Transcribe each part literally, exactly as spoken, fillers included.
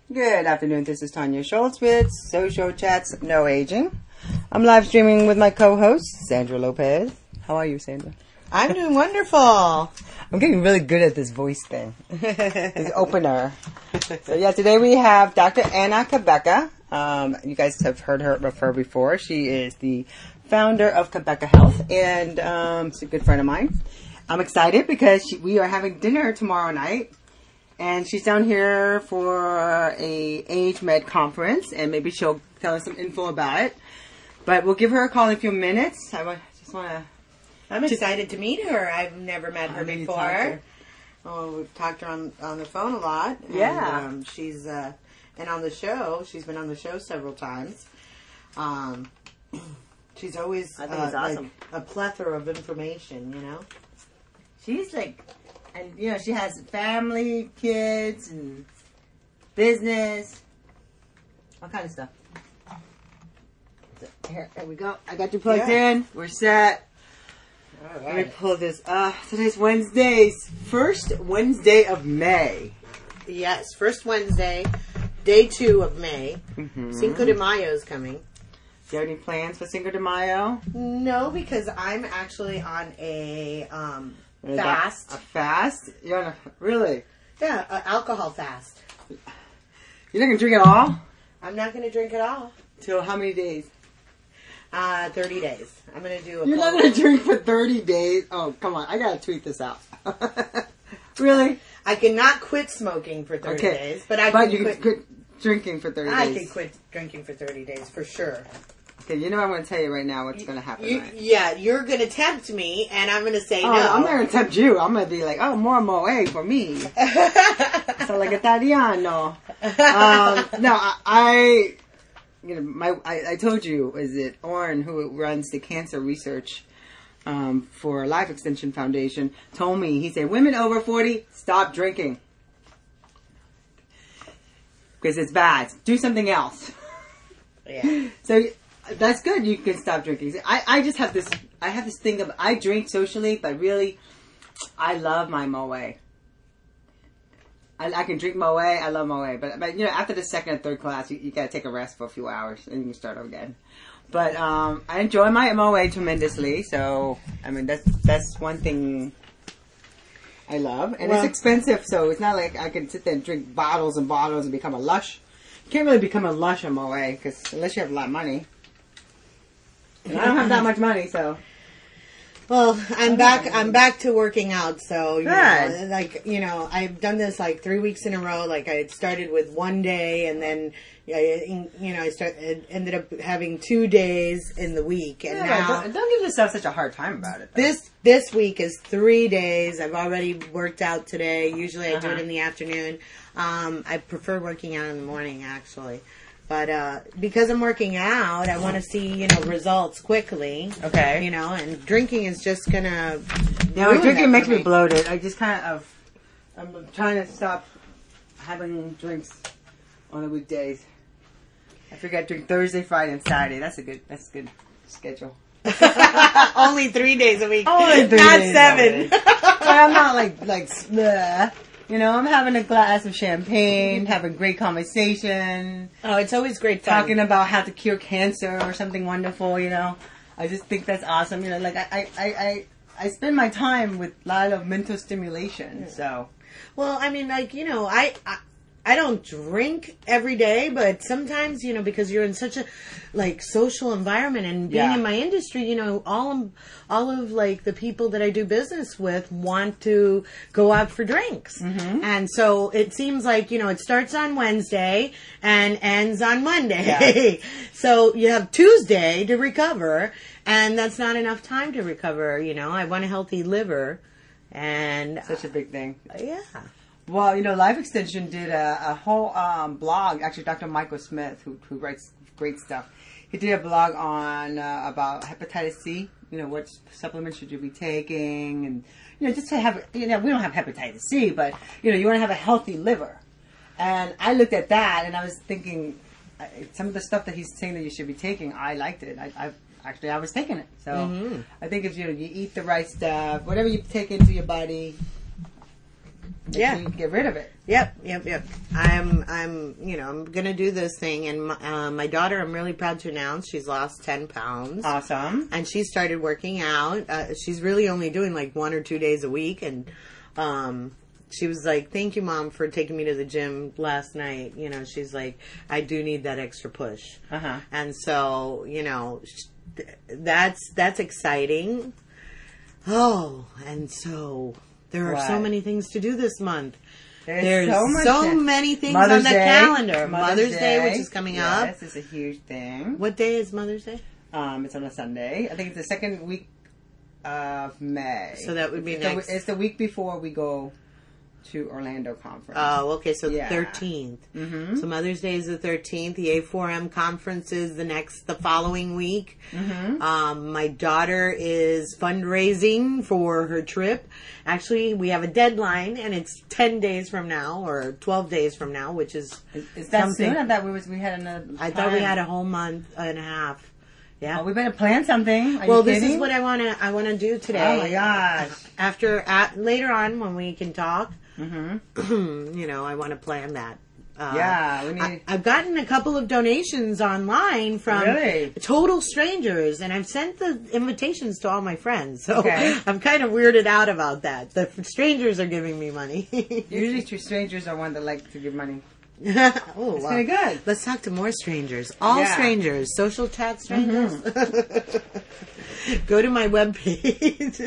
Good afternoon. This is Tanya Schultz with Social Chats No Aging. I'm live streaming with my co-host, Sandra Lopez. How are you, Sandra? I'm doing wonderful. I'm getting really good at this voice thing. This opener. So yeah, today we have Doctor Anna Cabeca. Um, you guys have heard her of her before. She is the founder of Cabeca Health, and um, she's a good friend of mine. I'm excited because she, we are having dinner tomorrow night. And she's down here for a Age Med conference, and maybe she'll tell us some info about it. But we'll give her a call in a few minutes. I just want to... I'm excited to meet her. I've never met her before. Her. Oh, we've talked to her on, on the phone a lot. Yeah. And, um, she's, uh, and on the show, she's been on the show several times. Um, she's always I think uh, it's awesome. like a plethora of information, you know? She's like... And, you know, she has family, kids, and business. All kind of stuff. So, here, there we go. I got you plugged Yeah. in. We're set. All Let me right. pull this. Uh, today's Wednesday's first Wednesday of May. Yes, first Wednesday, day two of May. Mm-hmm. Cinco de Mayo is coming. Do you have any plans for Cinco de Mayo? No, because I'm actually on a um, Is that fast. A fast? You're on a... Really? Yeah, an alcohol fast. You're not going to drink it all? I'm not going to drink at all. Till how many days? Uh, thirty days. I'm going to do a You're not cold- going to drink for thirty days? Oh, come on. I got to tweet this out. Really? I cannot quit smoking for thirty Okay. days, but I but can you quit. can quit drinking for thirty I days. can quit drinking for thirty days for sure. Okay, you know I'm going to tell you right now what's going to happen, You, right? yeah, you're going to tempt me, and I'm going to say Oh, no. I'm not going to tempt you. I'm going to be like, oh, more moe for me. So like Italiano. Um, no, I, I, you know, my, I, I told you, is it Orrin, who runs the cancer research um, for Life Extension Foundation, told me, he said, women over forty, stop drinking. Because it's bad. Do something else. Yeah. So that's good. You can stop drinking. I, I just have this. I have this thing of I drink socially, but really, I love my moe. I, I can drink moe. I love moe, but but you know, after the second or third class, you, you gotta take a rest for a few hours and you can start again. But um, I enjoy my moe tremendously. So I mean, that's that's one thing I love, and Well- it's expensive. So it's not like I can sit there and drink bottles and bottles and become a lush. You can't really become a lush on moe because unless you have a lot of money. And I don't have that much money, so. Well, I'm back. I'm back to working out. So, you Good. know, like you know, I've done this like three weeks in a row. Like I had started with one day, and then I, you know, I start ended up having two days in the week, and Yeah, now don't, don't give yourself such a hard time about it. Though. this this week is three days. I've already worked out today. Usually, I do it Uh-huh. in the afternoon. Um, I prefer working out in the morning, actually. But uh, because I'm working out, I want to see, you know, results quickly. Okay. You know, and drinking is just gonna. Yeah, ruin drinking that makes for me bloated. I just kind of, I'm trying to stop having drinks on the weekdays. I figure I drink Thursday, Friday, and Saturday. That's a good. That's a good schedule. Only three days a week. Only three not days seven. But I'm not like like. bleh. You know, I'm having a glass of champagne, having great conversation. Oh, it's always great fun. Talking about how to cure cancer or something wonderful, you know. I just think that's awesome. You know, like I, I, I, I spend my time with a lot of mental stimulation. So, Well, I mean, like, you know, I, I I don't drink every day, but sometimes, you know, because you're in such a like social environment and being Yeah. in my industry, you know, all of, all of like the people that I do business with want to go out for drinks. Mm-hmm. And so it seems like, you know, it starts on Wednesday and ends on Monday. Yeah. So you have Tuesday to recover, and that's not enough time to recover, you know. I want a healthy liver, and such a big thing. uh, yeah. Well, you know, Life Extension did a, a whole um, blog. Actually, Doctor Michael Smith, who, who writes great stuff, he did a blog on uh, about hepatitis C. You know, what supplements should you be taking, and you know, just to have. You know, we don't have hepatitis C, but you know, you want to have a healthy liver. And I looked at that, and I was thinking, I, some of the stuff that he's saying that you should be taking, I liked it. I, I actually I was taking it. So Mm-hmm. I think if you you eat the right stuff, whatever you take into your body. Yeah. You get rid of it. Yep, yep, yep. I'm, I'm, you know, I'm gonna do this thing, and my, uh, my daughter, I'm really proud to announce, she's lost ten pounds. Awesome. And she started working out. Uh, she's really only doing like one or two days a week, and um, she was like, "Thank you, Mom, for taking me to the gym last night." You know, she's like, "I do need that extra push." Uh-huh. And so, you know, sh- that's that's exciting. Oh, and so there are so Right. many things to do this month. There's, There's so, much so in- many things Mother's on the Day, calendar. Mother's, Day, which is coming up. Yes, it's a huge thing. What day is Mother's Day? Um, it's on a Sunday. I think it's the second week of May. So that would be it's next- The, it's the week before we go to Orlando conference. Oh, okay. So Yeah. the thirteenth. Mhm. So Mother's Day is the thirteenth. The A four M conference is the next, the following week. Mhm. Um, my daughter is fundraising for her trip. Actually, we have a deadline, and it's ten days from now, or twelve days from now, which is Is, is that something. soon? I thought we was we had another. I thought we time. had a whole month and a half. Yeah. Oh, we better plan something. Are well, you this kidding? is what I want to. I want to do today. Oh my gosh. After at, later on when we can talk, Mm-hmm. you know, I want to plan that. Uh, Yeah, we need. I, I've gotten a couple of donations online from Really? total strangers, and I've sent the invitations to all my friends. So Okay. I'm kind of weirded out about that. The strangers are giving me money. Usually, two strangers are one that like to give money. oh, It's wow. pretty good. Let's talk to more strangers. All Yeah. strangers. Social chat strangers. Go to my webpage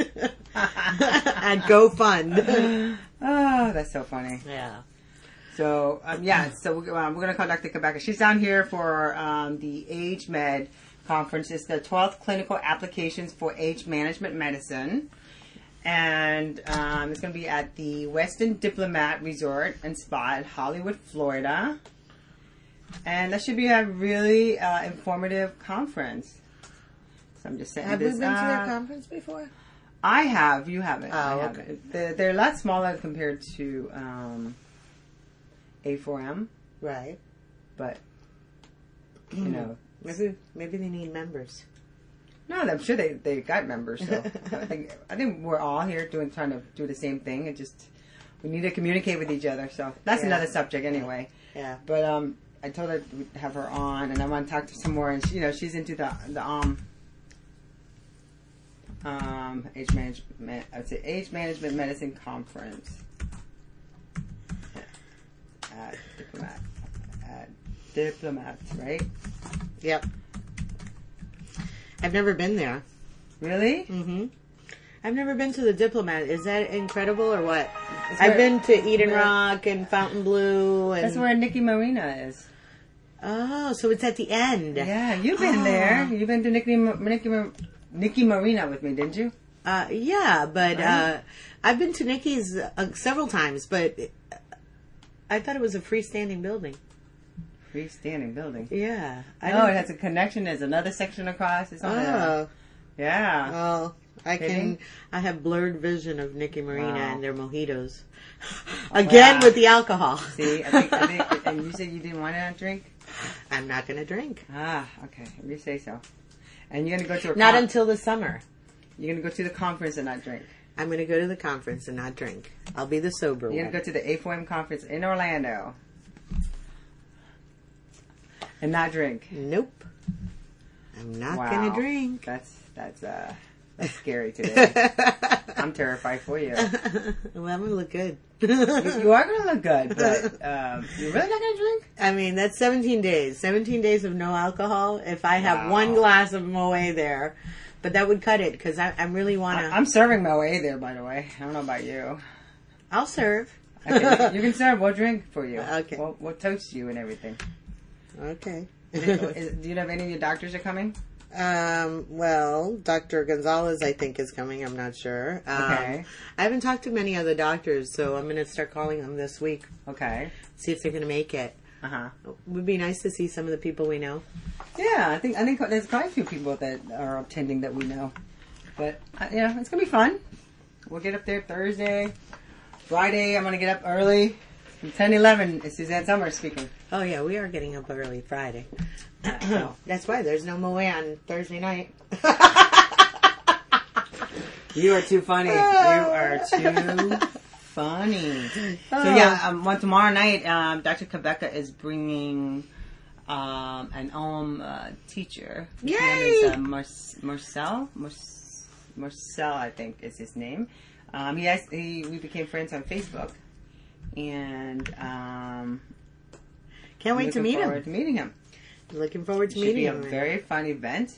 at GoFund. Oh, that's so funny. Yeah. So, um, yeah, so we're, um, we're going to call Doctor Kabaka. She's down here for um, the Age Med conference. It's the twelfth Clinical Applications for Age Management Medicine. And um, it's going to be at the Westin Diplomat Resort and Spa in Hollywood, Florida. And that should be a really uh, informative conference. So I'm just saying Have this we been to their up. conference before? I have. You haven't. Oh, I okay. haven't. They're, they're a lot smaller compared to um, A four M, Right. but you know, Maybe maybe they need members. no, I'm sure they, they got members. So I think I think we're all here doing trying to do the same thing. It just we need to communicate with each other. So that's Yeah. another subject anyway. Yeah. But um, I told her to have her on, and I want to talk to some more. And she, you know, she's into the the um. Um, age management, I'd say age management medicine conference at Diplomat, at Diplomats, right? Yep. I've never been there. Really? Mm-hmm. I've never been to the Diplomat. Is that incredible or what? It's I've where- been to Eden where- Rock and Fontainebleau. And, That's where Nikki Marina is. Oh, so it's at the end. Yeah, you've been Oh. there. You've been to Nikki, Nikki, Nikki Marina with me, didn't you? Uh, yeah, but Right. uh, I've been to Nikki's uh, several times, but I thought it was a freestanding building. Freestanding building. Yeah. I No, don't- it has a connection. There's another section across. It's on a, Oh. yeah. Oh, I can. Kidding? I have blurred vision of Nikki Marina Wow. and their mojitos. Again Wow. with the alcohol. See, I think, I think, and you said you didn't want to drink? I'm not going to drink. Ah, okay. If you say so. And you're going to go to a Not con- until the summer. You're going to go to the conference and not drink. I'm going to go to the conference and not drink. I'll be the sober You're one. going to go to the A four M conference in Orlando. And not drink. Nope. I'm not Wow. going to drink. That's, that's, uh, that's scary today. I'm terrified for you. Well, I'm going to look good. You, you are going to look good, but, um, you're really not going to drink? I mean, that's seventeen days. seventeen days of no alcohol. If I have Wow. one glass of Moët there, but that would cut it because I, I really want I, to. I'm serving my way there, by the way. I don't know about you. I'll serve. Okay, you can serve. We'll drink for you. Okay. We'll, we'll toast you and everything. Okay. Is, do you know if any of your doctors are coming? Um, well, Doctor Gonzalez, I think, is coming. I'm not sure. Um, Okay. I haven't talked to many other doctors, so I'm going to start calling them this week. Okay. See if they're going to make it. Uh huh. It would be nice to see some of the people we know. Yeah, I think I think there's quite a few people that are attending that we know, but uh, yeah, it's gonna be fun. We'll get up there Thursday, Friday. I'm gonna get up early. From ten eleven is Suzanne Summers speaking. Oh, yeah, we are getting up early Friday. So, That's why there's no Moët on Thursday night. you are too funny. You are too funny. So yeah, um, well, tomorrow night, um, Doctor Quebeca is bringing um, an Om uh, teacher. His Yay! name is uh, Mar- Marcel. Mar- Marcel, I think, is his name. Um, he, has, he we became friends on Facebook, and um, Can't wait to meet looking forward him. to meeting him. Looking forward to Should meeting be a him. very fun event.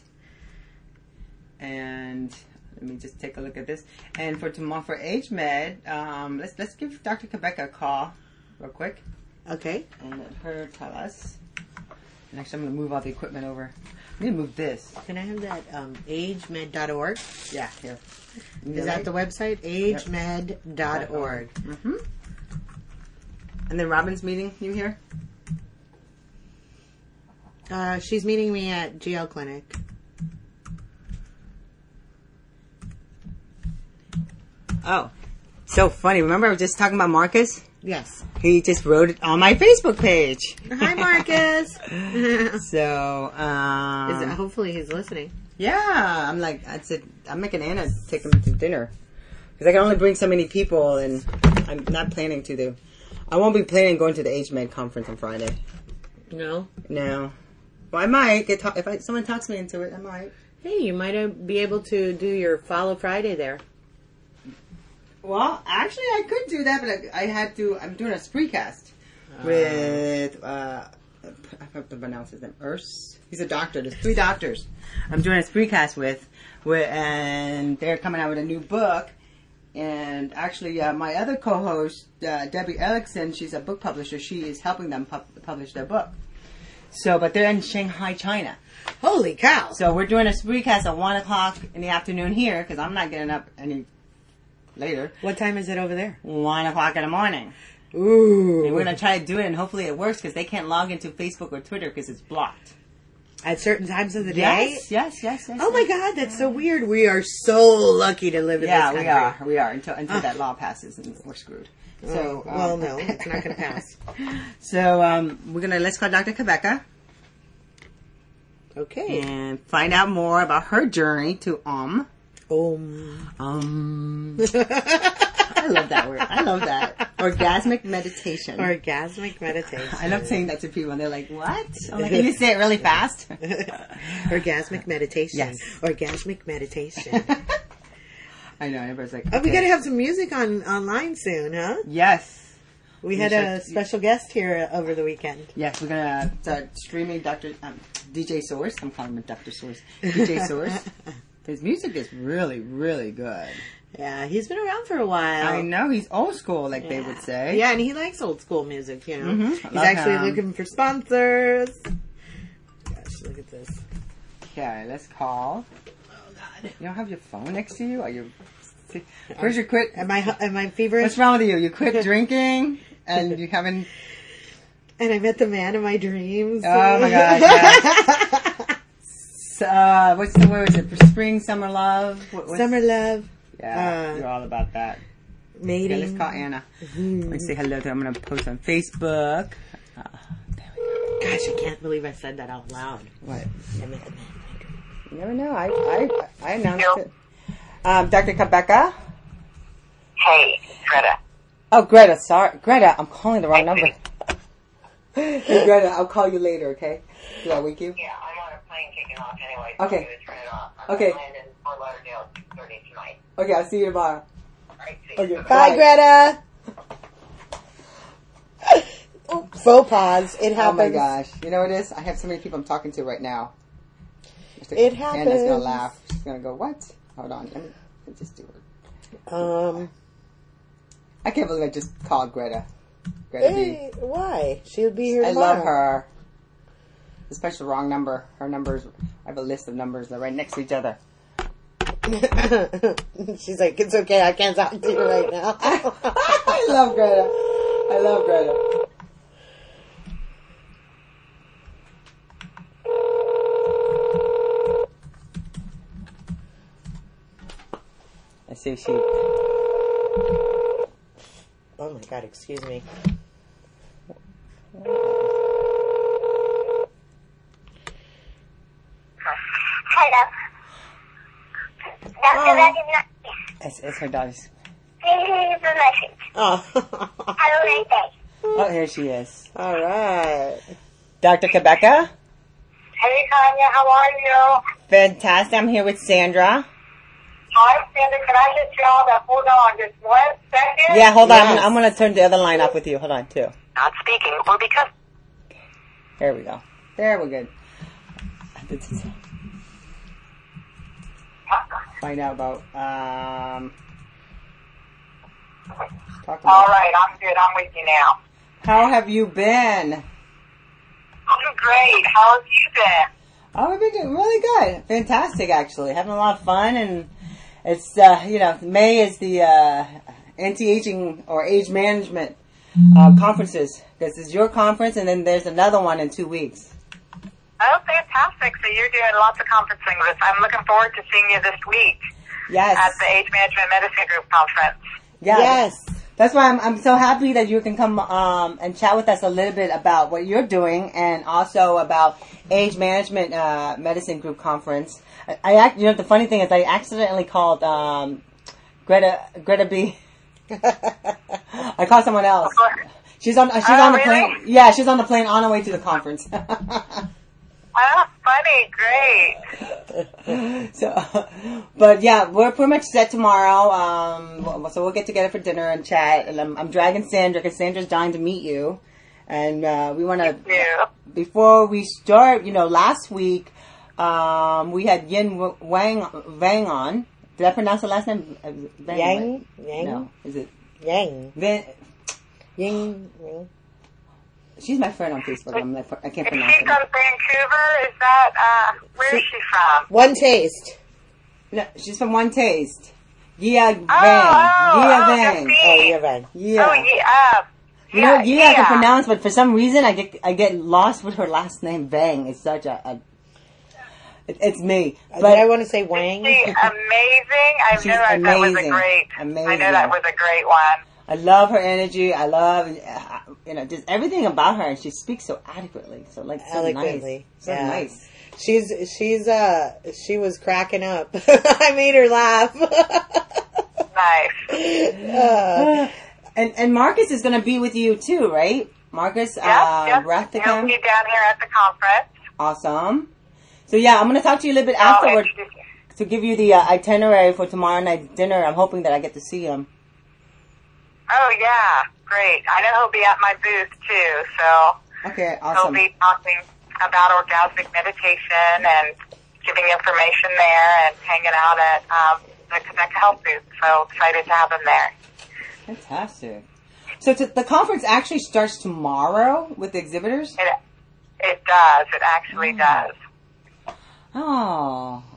And let me just take a look at this. And for tomorrow, for Age Med, um, let's let's give Doctor Quebeca a call real quick Okay. and let her tell us. And actually, I'm going to move all the equipment over. I'm going to move this. Can I have that um, age med dot org? Yeah, here. Is that the website? age med dot org. Mm-hmm. And then Robin's meeting you here? Uh, she's meeting me at G L Clinic. Oh, so funny. Remember I was just talking about Marcus? Yes. He just wrote it on my Facebook page. Hi, Marcus. So, um... Is it, hopefully he's listening. yeah, I'm like, I said, I'm making Anna take him to dinner. Because I can only bring so many people, and I'm not planning to do. I won't be planning going to the Age Med conference on Friday. No? No. Well, I might. Get ta- if I, someone talks me into it, I might. Hey, you might uh, be able to do your Follow Friday there. Well, actually, I could do that, but I, I had to. I'm doing a spreecast uh, with. Uh, I have to pronounce his name. Urs. He's a doctor. There's three doctors. I'm doing a spreecast with, with, and they're coming out with a new book. And actually, uh, my other co-host, uh, Debbie Erickson, she's a book publisher. She is helping them pu- publish their book. So, but they're in Shanghai, China. Holy cow! So we're doing a spreecast at one o'clock in the afternoon here because I'm not getting up any later. What time is it over there? One o'clock in the morning. Ooh. And we're going to try to do it, and hopefully it works because they can't log into Facebook or Twitter because it's blocked. At certain times of the day? Yes, yes, yes, yes. Oh my God, that's so weird. We are so lucky to live in Yeah, this we country. are. We are until until that law passes and we're screwed. So, um, well, no, it's not going to pass. So um, we're gonna let's call Doctor Quebeca Okay. and find out more about her journey to um Um. um. I love that word. I love that orgasmic meditation. Orgasmic meditation. I love saying that to people, and they're like, "What?" I'm like, "Can you say it really fast?" Orgasmic meditation. Yes. Orgasmic meditation. I know. Everybody's like, Oh, we okay. got to have some music on online soon, huh? Yes. We had Yes, a special guest here over the weekend. Yes, we're gonna start streaming Doctor um, D J Source. I'm calling him Doctor Source. D J Source. His music is really, really good. Yeah, he's been around for a while. I know he's old school, like Yeah. they would say. Yeah, and he likes old school music, you know. Mhm. He's Love actually him. looking for sponsors. Gosh, look at this. Okay, let's call. Oh God! You don't have your phone next to you? Are you? Where's your quit? Am I am I feverish? What's wrong with you? You quit drinking and you haven't. And I met the man of my dreams. Oh my God! Yes. So, uh, what's the word? Is it spring, summer love? What, what's- Summer love. Yeah, uh, you're all about that. Mating. Okay, let's call Anna. Let's say hello to her. I'm going to post on Facebook. Uh, there we go. Gosh, I can't believe I said that out loud. What? I met the man of my dreams. You never know. I I, I announced it. Um, Doctor Quebeca. Hey, Greta. Oh, Greta. Sorry, Greta. I'm calling the wrong number. Hey, Greta. I'll call you later. Okay? Did I wake you? Yeah, I'm on a plane kicking off anyway, so Okay. I'm going to turn it off. I'm Okay. going to land in Fort Lauderdale at six thirty tonight. Okay. I'll see you tomorrow. All right, see you. Okay. Bye, Greta. Oops. Faux pause. It Oh happens. my gosh. You know what it is? I have so many people I'm talking to right now. It Anna's happens. gonna laugh. She's gonna go, "What?" Hold on. Let me, let me just do it. Um. I can't believe I just called Greta. Greta B. Hey, why? She'll be here I tomorrow. love her. Especially the wrong number. Her numbers, I have a list of numbers. They're right next to each other. She's like, it's okay, I can't talk to you right now. I love Greta. I love Greta. I see she. Oh my God, excuse me. Hello. Doctor Oh. Raghunath. It's, it's her daughter's. Leave a message. Oh. Have a great day. Oh, here she is. All right. Doctor Quebeca? Hey, Tanya, how are you? Fantastic. I'm here with Sandra. Hi, Sandra. Can I just y'all that hold on just one second? Yeah, hold on. Yes. I'm, I'm going to turn the other line off with you. Hold on, too. Not speaking, or because... There we go. There, we're good. Find out about, um... talk about All right, I'm good. I'm with you now. how have you been? I'm great. How have you been? Oh, we've been doing really good. Fantastic, actually. Having a lot of fun, and it's, uh, you know, May is the uh, anti-aging or age management uh, conferences. This is your conference, and then there's another one in two weeks. Oh, fantastic. So you're doing lots of conferencing with us. I'm looking forward to seeing you this week Yes. at the Age Management Medicine Group Conference. Yeah. Yes. That's why I'm, I'm so happy that you can come um, and chat with us a little bit about what you're doing, and also about Age Management uh, Medicine Group Conference. I, I act, you know, the funny thing is, I accidentally called um, Greta Greta B. I called someone else. She's on. She's Oh, on the really? plane. Yeah, she's on the plane on her way to the conference. Oh, funny. Great. So, but yeah, we're pretty much set tomorrow. Um, so we'll get together for dinner and chat. And I'm, I'm dragging Sandra because Sandra's dying to meet you. And uh, we want to, Yeah. before we start, you know, last week um, we had Yin Wang Vang on. Did I pronounce the last name? Uh, Vang, Yang? right? Yang? No, is it Yang. Van? Yang. Yang. She's my friend on Facebook. I'm like, I can't Is pronounce she it. from Vancouver? Is that, uh, where is she from? One taste. No, she's from One Taste. Yeah, Vang. Oh, oh, yeah, oh, Vang. Justine. Oh, you're right. Yeah. Oh, yeah. Uh, You know, yeah, yeah, I can yeah. pronounce, but for some reason I get I get lost with her last name. Vang. It's such a, a it, it's me. Did But I want to say Wang? She amazing. I She's know that, that was a amazing. great. Amazing. I know that was a great one. I love her energy. I love uh, you know just everything about her, and she speaks so adequately. So like so Eloquently. nice, so Yeah. nice. She's she's uh she was cracking up. I made her laugh. Nice. Uh, And and Marcus is going to be with you too, right? Marcus, Yes, uh, yes. He'll Rathicum. be down here at the conference. Awesome. So yeah, I'm going to talk to you a little bit I'll afterward introduce you. to give you the uh, itinerary for tomorrow night's dinner. I'm hoping that I get to see him. Oh yeah, great. I know he'll be at my booth too, so Okay, he'll awesome. be talking about orgasmic meditation and giving information there and hanging out at um, the Quebec Health booth. So excited to have him there. Fantastic. So to, the conference actually starts tomorrow with the exhibitors? It it does. It actually Mm. does. Oh.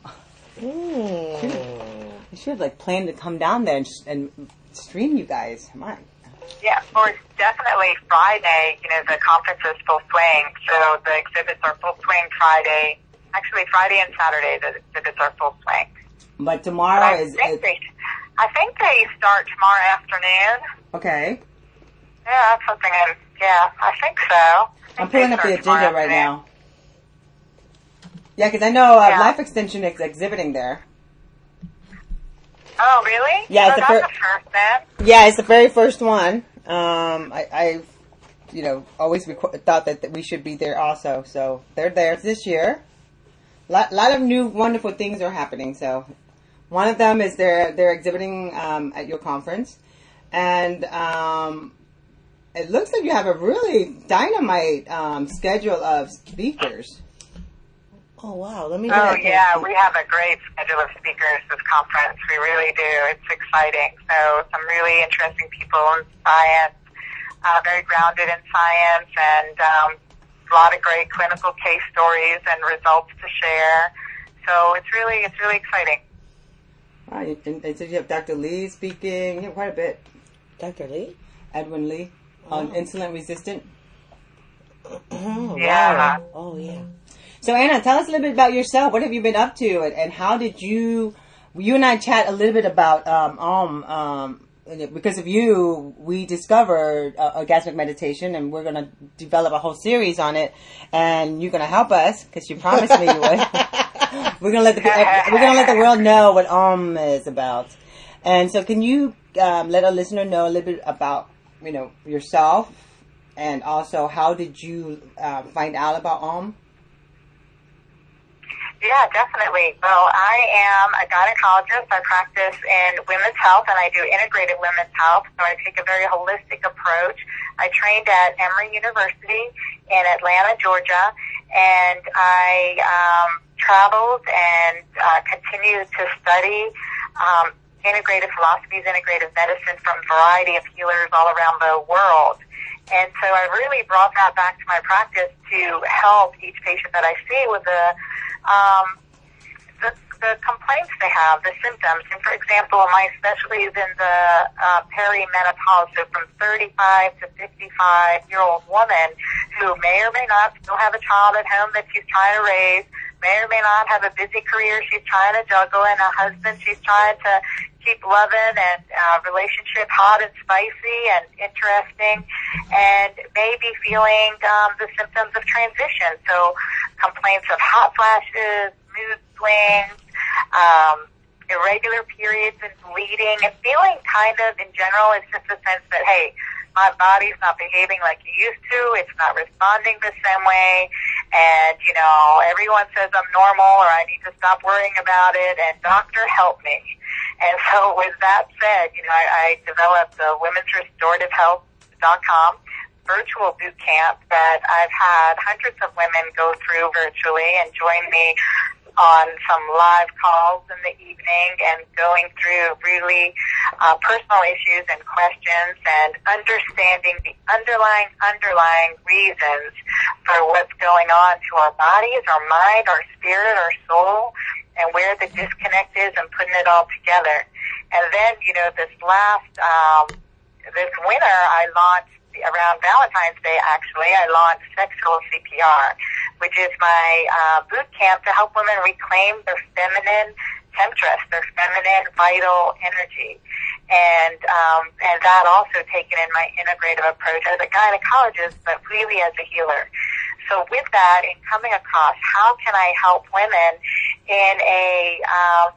mm. I should have like planned to come down there and, and stream you guys. My. Yeah, or definitely Friday. You know, the conference is full swing, so the exhibits are full swing Friday. Actually, Friday and Saturday the exhibits are full swing. But But tomorrow I is, think is they, I think they start tomorrow afternoon. okay. Yeah, that's something. I, yeah, I think so. I think I'm pulling they up the start tomorrow agenda right afternoon. now. Yeah, because I know uh, Yeah. Life Extension is exhibiting there. Oh, really? Yeah, oh, it's the that's fir- the first then. Yeah, it's the very first one. Um, I, I you know, always requ- thought that, that we should be there also. So they're there this year. A lot, lot of new wonderful things are happening. So one of them is they're they're exhibiting um, at your conference, and um, it looks like you have a really dynamite um, schedule of speakers. Oh wow, let me Oh get yeah, we have a great schedule of speakers this conference. We really do. It's exciting. So some really interesting people in science, uh, very grounded in science, and um, a lot of great clinical case stories and results to share. So it's really, it's really exciting. Wow, and, and so you have Doctor Lee speaking. You have quite a bit. Doctor Lee? Edwin Lee on Oh. insulin resistant. Oh, Yeah. wow. Oh yeah. So Anna, tell us a little bit about yourself. What have you been up to, and, and how did you? You and I chat a little bit about um um um because of you, we discovered uh, orgasmic meditation, and we're gonna develop a whole series on it, and you're gonna help us because you promised me you would. we're gonna let the we're gonna let the world know what Om is about, And so can you um, let our listener know a little bit about, you know, yourself, and also how did you uh, find out about O M? Yeah, definitely. Well, I am a gynecologist. I practice in women's health, and I do integrated women's health, so I take a very holistic approach. I trained at Emory University in Atlanta, Georgia, and I um, traveled and uh, continued to study um, integrative philosophies, integrative medicine from a variety of healers all around the world. And so I really brought that back to my practice to help each patient that I see with the Um, the, the complaints they have, the symptoms. And for example, my specialty is in the uh, perimenopause, so from thirty-five to fifty-five year old woman who may or may not still have a child at home that she's trying to raise, may or may not have a busy career she's trying to juggle, and a husband she's trying to keep loving, and uh, relationship hot and spicy and interesting, and maybe feeling um, the symptoms of transition. So complaints of hot flashes, mood swings, um, irregular periods and bleeding, and feeling kind of, in general, it's just a sense that, hey, my body's not behaving like it used to. It's not responding the same way. And, you know, everyone says I'm normal, or I need to stop worrying about it, and doctor, help me. And so with that said, you know, I, I developed the women's restorative health dot com virtual boot camp that I've had hundreds of women go through virtually and join me on some live calls in the evening and going through really uh, personal issues and questions and understanding the underlying, underlying reasons for what's going on to our bodies, our mind, our spirit, our soul, and where the disconnect is, and putting it all together. And then, you know, this last, um, this winter, I launched, around Valentine's Day, actually, I launched Sexual C P R, which is my uh, boot camp to help women reclaim their feminine temptress, their feminine vital energy. And um, and that also taken in my integrative approach as a gynecologist, but really as a healer. So with that, in coming across, how can I help women in a um,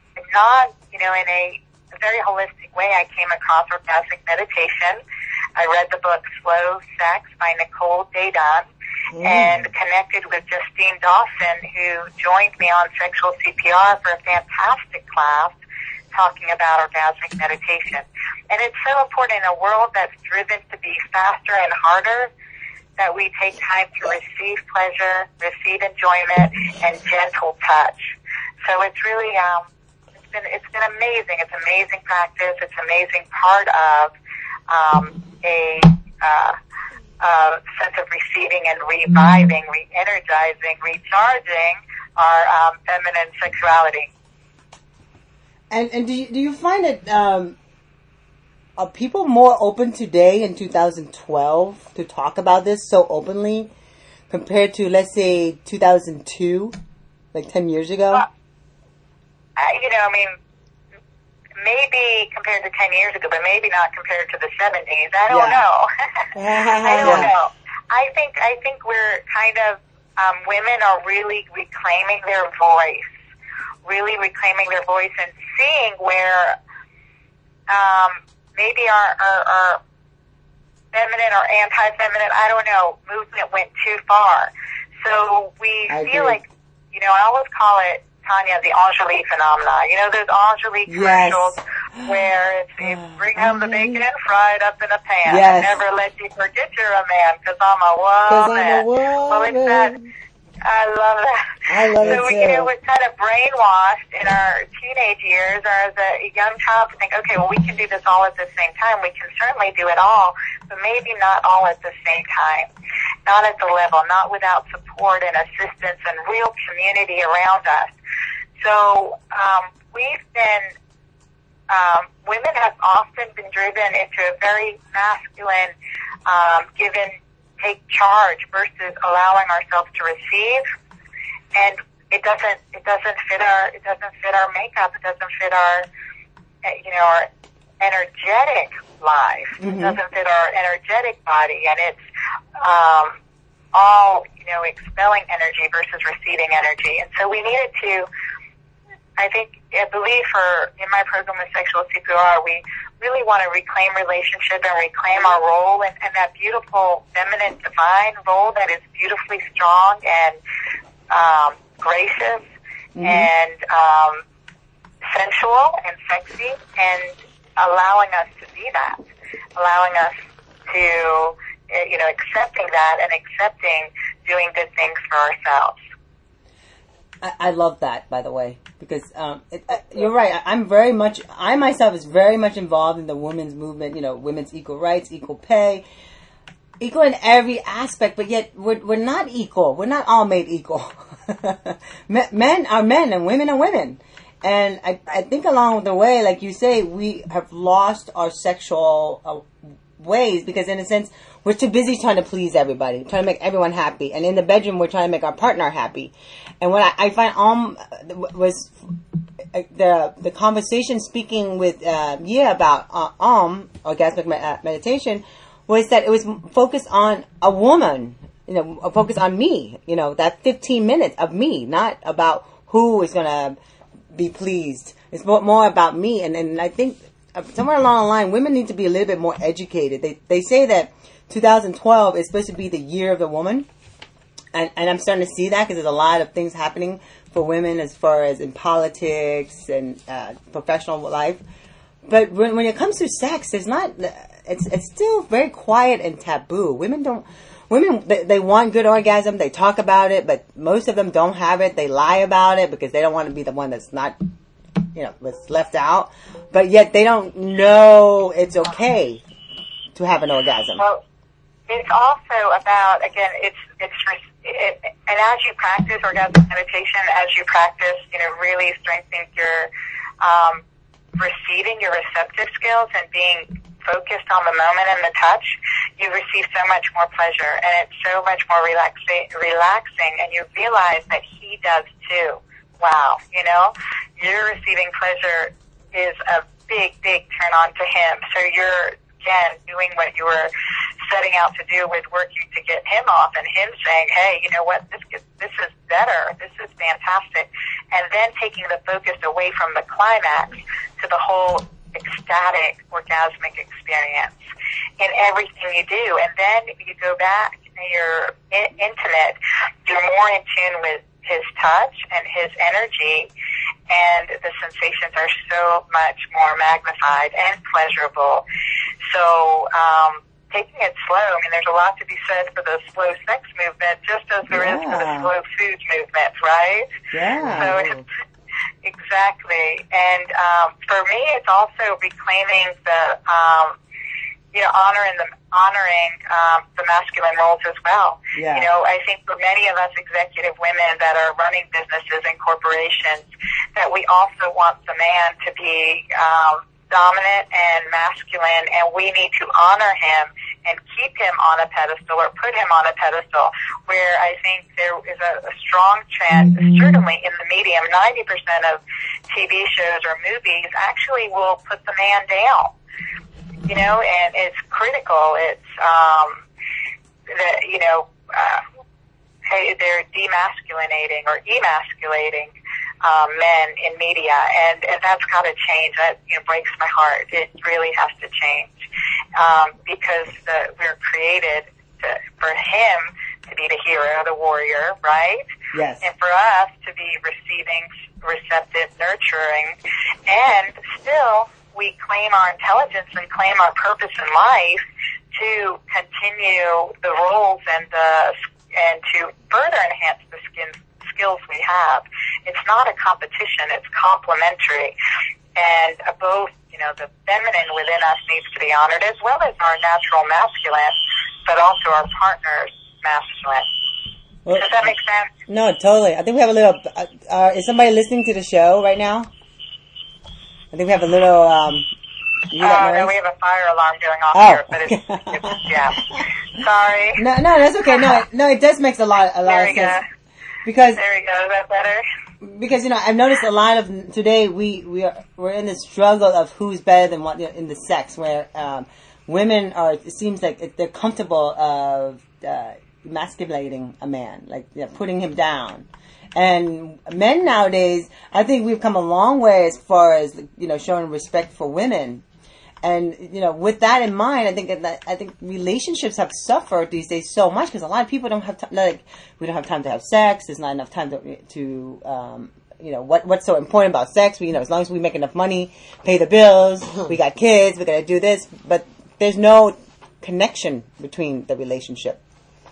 non, you know, in a very holistic way? I came across orgasmic meditation. I read the book Slow Sex by Nicole Daedon, mm. and connected with Justine Dawson, who joined me on Sexual C P R for a fantastic class talking about orgasmic meditation. And it's so important in a world that's driven to be faster and harder that we take time to receive pleasure, receive enjoyment, and gentle touch. So it's really, um, it's been, it's been amazing. It's amazing practice. It's an amazing part of um, a uh, uh, sense of receiving and reviving, re-energizing, recharging our um, feminine sexuality. And and do you, do you find that um, are people more open today in two thousand twelve to talk about this so openly compared to, let's say, two thousand two, like ten years ago? Uh, you know, I mean, maybe compared to ten years ago, but maybe not compared to the seventies. I don't yeah. know. I don't yeah. know. I think I think we're kind of um, women are really reclaiming their voice, really reclaiming their voice, and seeing where um, maybe our, our, our feminine or anti-feminine, I don't know, movement went too far. So we I feel agree. like, you know, I always call it, Tanya, the Angelique phenomenon. You know, there's Angelique yes. commercials where it's, you bring home the bacon and fry it up in a pan. Yes. And never let you forget you're a man, because I'm a woman. Because I'm a woman. Well, it's that, I love that. I love so it we, too. you know, we're kind of brainwashed in our teenage years or as a young child to think, okay, well, we can do this all at the same time. We can certainly do it all, but maybe not all at the same time. Not at the level, not without support and assistance and real community around us. So um, we've been, um, women have often been driven into a very masculine, um, given, take charge versus allowing ourselves to receive. And it doesn't, it doesn't fit our, it doesn't fit our makeup. It doesn't fit our, you know, our energetic life. Mm-hmm. It doesn't fit our energetic body. And it's, um, all, you know, expelling energy versus receiving energy. And so we needed to I think, I believe for, in my program with Sexual C P R, we really want to reclaim relationship and reclaim our role and, and that beautiful feminine divine role that is beautifully strong and um, gracious mm-hmm. and um, sensual and sexy, and allowing us to be that, allowing us to, you know, accepting that and accepting doing good things for ourselves. I, I love that, by the way, because um, it, uh, you're right. I, I'm very much, I myself is very much involved in the women's movement, you know, women's equal rights, equal pay, equal in every aspect, but yet we're, we're not equal. We're not all made equal. Men are men and women are women. And I, I think along the way, like you say, we have lost our sexual uh, ways because, in a sense, we're too busy trying to please everybody, trying to make everyone happy. And in the bedroom, we're trying to make our partner happy. And what I, I find um was uh, the the conversation speaking with uh, yeah about uh, um orgasmic me- uh, meditation was that it was focused on a woman, you know, focused on me, you know, that fifteen minutes of me, not about who is going to be pleased. It's more, more about me. And, and I think somewhere along the line, women need to be a little bit more educated. They they say that two thousand twelve is supposed to be the year of the woman. And, and I'm starting to see that because there's a lot of things happening for women as far as in politics and uh, professional life. But when, when it comes to sex, it's not, it's, it's still very quiet and taboo. Women don't, women, they, they want good orgasm. They talk about it, but most of them don't have it. They lie about it because they don't want to be the one that's not, you know, that's left out. But yet they don't know it's okay to have an orgasm. Well, it's also about, again, it's, it's, it, and as you practice orgasmic meditation, as you practice, you know, really strengthening your, um, receiving your receptive skills and being focused on the moment and the touch, you receive so much more pleasure, and it's so much more relaxa- relaxing, and you realize that he does too. Wow, you know, your receiving pleasure is a big, big turn on to him. So you're, again, doing what you were setting out to do with working to get him off, and him saying, hey, you know what, this gets, this is better, this is fantastic, and then taking the focus away from the climax to the whole ecstatic orgasmic experience in everything you do. And then you go back and you're in- intimate, you're more in tune with his touch and his energy, and the sensations are so much more magnified and pleasurable. So, um, taking it slow, I mean, there's a lot to be said for the slow sex movement, just as there yeah. is for the slow food movement, right? Yeah. So it's, exactly. And um, for me, it's also reclaiming the, um, you know, honoring the honoring um, the masculine roles as well. Yeah. You know, I think for many of us executive women that are running businesses and corporations, that we also want the man to be um, dominant and masculine, and we need to honor him and keep him on a pedestal or put him on a pedestal, where I think there is a, a strong trend, certainly in the medium, ninety percent of T V shows or movies actually will put the man down, you know, and it's critical. It's, um, that, you know, uh, hey, they're demasculinating or emasculating Um, men in media, and, and that's got to change. That, you know, breaks my heart. It really has to change, um, because the, we're created to, for him to be the hero, the warrior, right? Yes. And for us to be receiving, receptive, nurturing, and still we claim our intelligence and claim our purpose in life to continue the roles and the and to further enhance the skin. skills we have. It's not a competition, it's complementary. And uh, both, you know, the feminine within us needs to be honored, as well as our natural masculine, but also our partner's masculine. Well, does that make sense? No, totally. I think we have a little, uh, uh, is somebody listening to the show right now? I think we have a little, um, you Oh, uh, no, we have a fire alarm going off oh. here, but it's, it's, yeah. Sorry. No, no, that's okay. No, no, it does make a lot, a lot there of we sense. Go. Because there we go. Is that better? Because, you know, I've noticed a lot of today we we are we're in this struggle of who's better than what, you know, in the sex, where um, women are. It seems like they're comfortable of uh, emasculating a man, like yeah, putting him down. And men nowadays, I think we've come a long way as far as, you know, showing respect for women. And, you know, with that in mind, I think that I think relationships have suffered these days so much because a lot of people don't have time, like, we don't have time to have sex. There's not enough time to, to um, you know, what what's so important about sex? We, you know, as long as we make enough money, pay the bills, we got kids, we got to do this. But there's no connection between the relationship.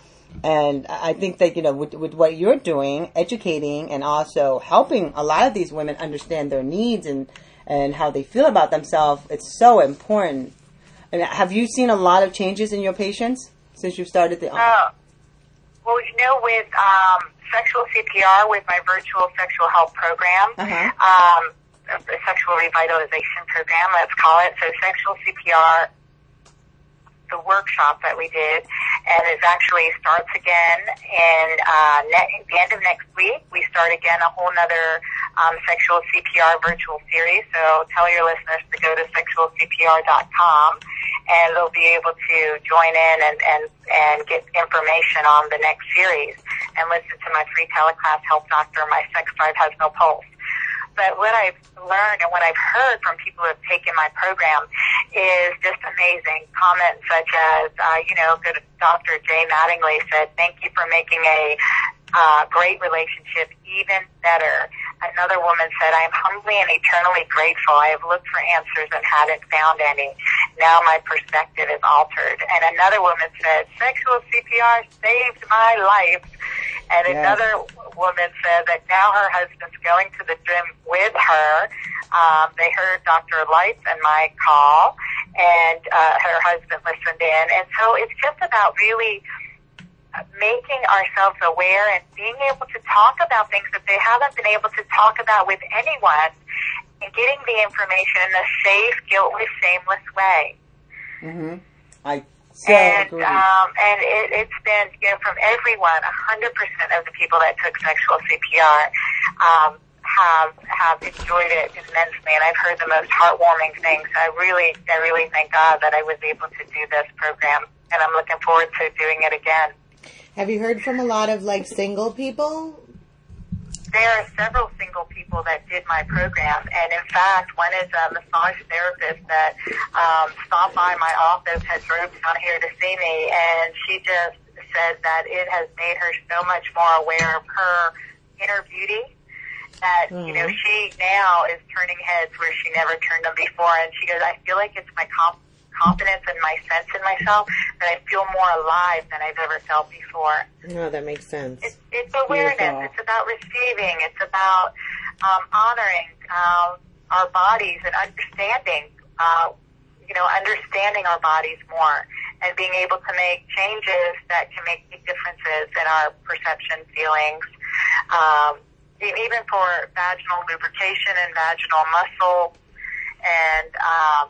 And I think that, you know, with, with what you're doing, educating and also helping a lot of these women understand their needs and, and how they feel about themselves, it's so important. I mean, have you seen a lot of changes in your patients since you started the... Uh, well, you know, with um, sexual C P R, with my virtual sexual health program, Uh-huh. um, a sexual revitalization program, let's call it. So sexual C P R, the workshop that we did, and it actually starts again in uh, ne- the end of next week. We start again a whole nother um, sexual C P R virtual series. So tell your listeners to go to sexual c p r dot com, and they'll be able to join in and, and, and get information on the next series and listen to my free teleclass, Help Doctor, My Sex Drive Has No Pulse. But what I've learned and what I've heard from people who have taken my program is just amazing. Comments such as, uh, you know, good Doctor Jay Mattingly said, thank you for making a uh, great relationship even better. Another woman said, I am humbly and eternally grateful. I have looked for answers and hadn't found any. Now my perspective is altered. And another woman said, sexual C P R saved my life. And Yes. another woman said that now her husband's going to the gym with her. Um, they heard Doctor Lights and my call, and uh, her husband listened in. And so it's just about really making ourselves aware and being able to talk about things that they haven't been able to talk about with anyone, and getting the information in a safe, guiltless, shameless way. Mm-hmm. I so and agree. um, and it, it's been, you know, from everyone, one hundred percent of the people that took sexual C P R um, have have enjoyed it immensely, and I've heard the most heartwarming things. I really, I really thank God that I was able to do this program, and I'm looking forward to doing it again. Have you heard from a lot of, like, single people? There are several single people that did my program, and in fact, one is a massage therapist that um, stopped by my office, had drove down here to see me, and she just said that it has made her so much more aware of her inner beauty, that, mm-hmm. you know, she now is turning heads where she never turned them before, and she goes, I feel like it's my comp- confidence and my sense in myself that I feel more alive than I've ever felt before. No, that makes sense. It's, it's awareness. Beautiful. It's about receiving. It's about um, honoring um, our bodies and understanding, uh, you know, understanding our bodies more and being able to make changes that can make big differences in our perception, feelings, um, even for vaginal lubrication and vaginal muscle and, um,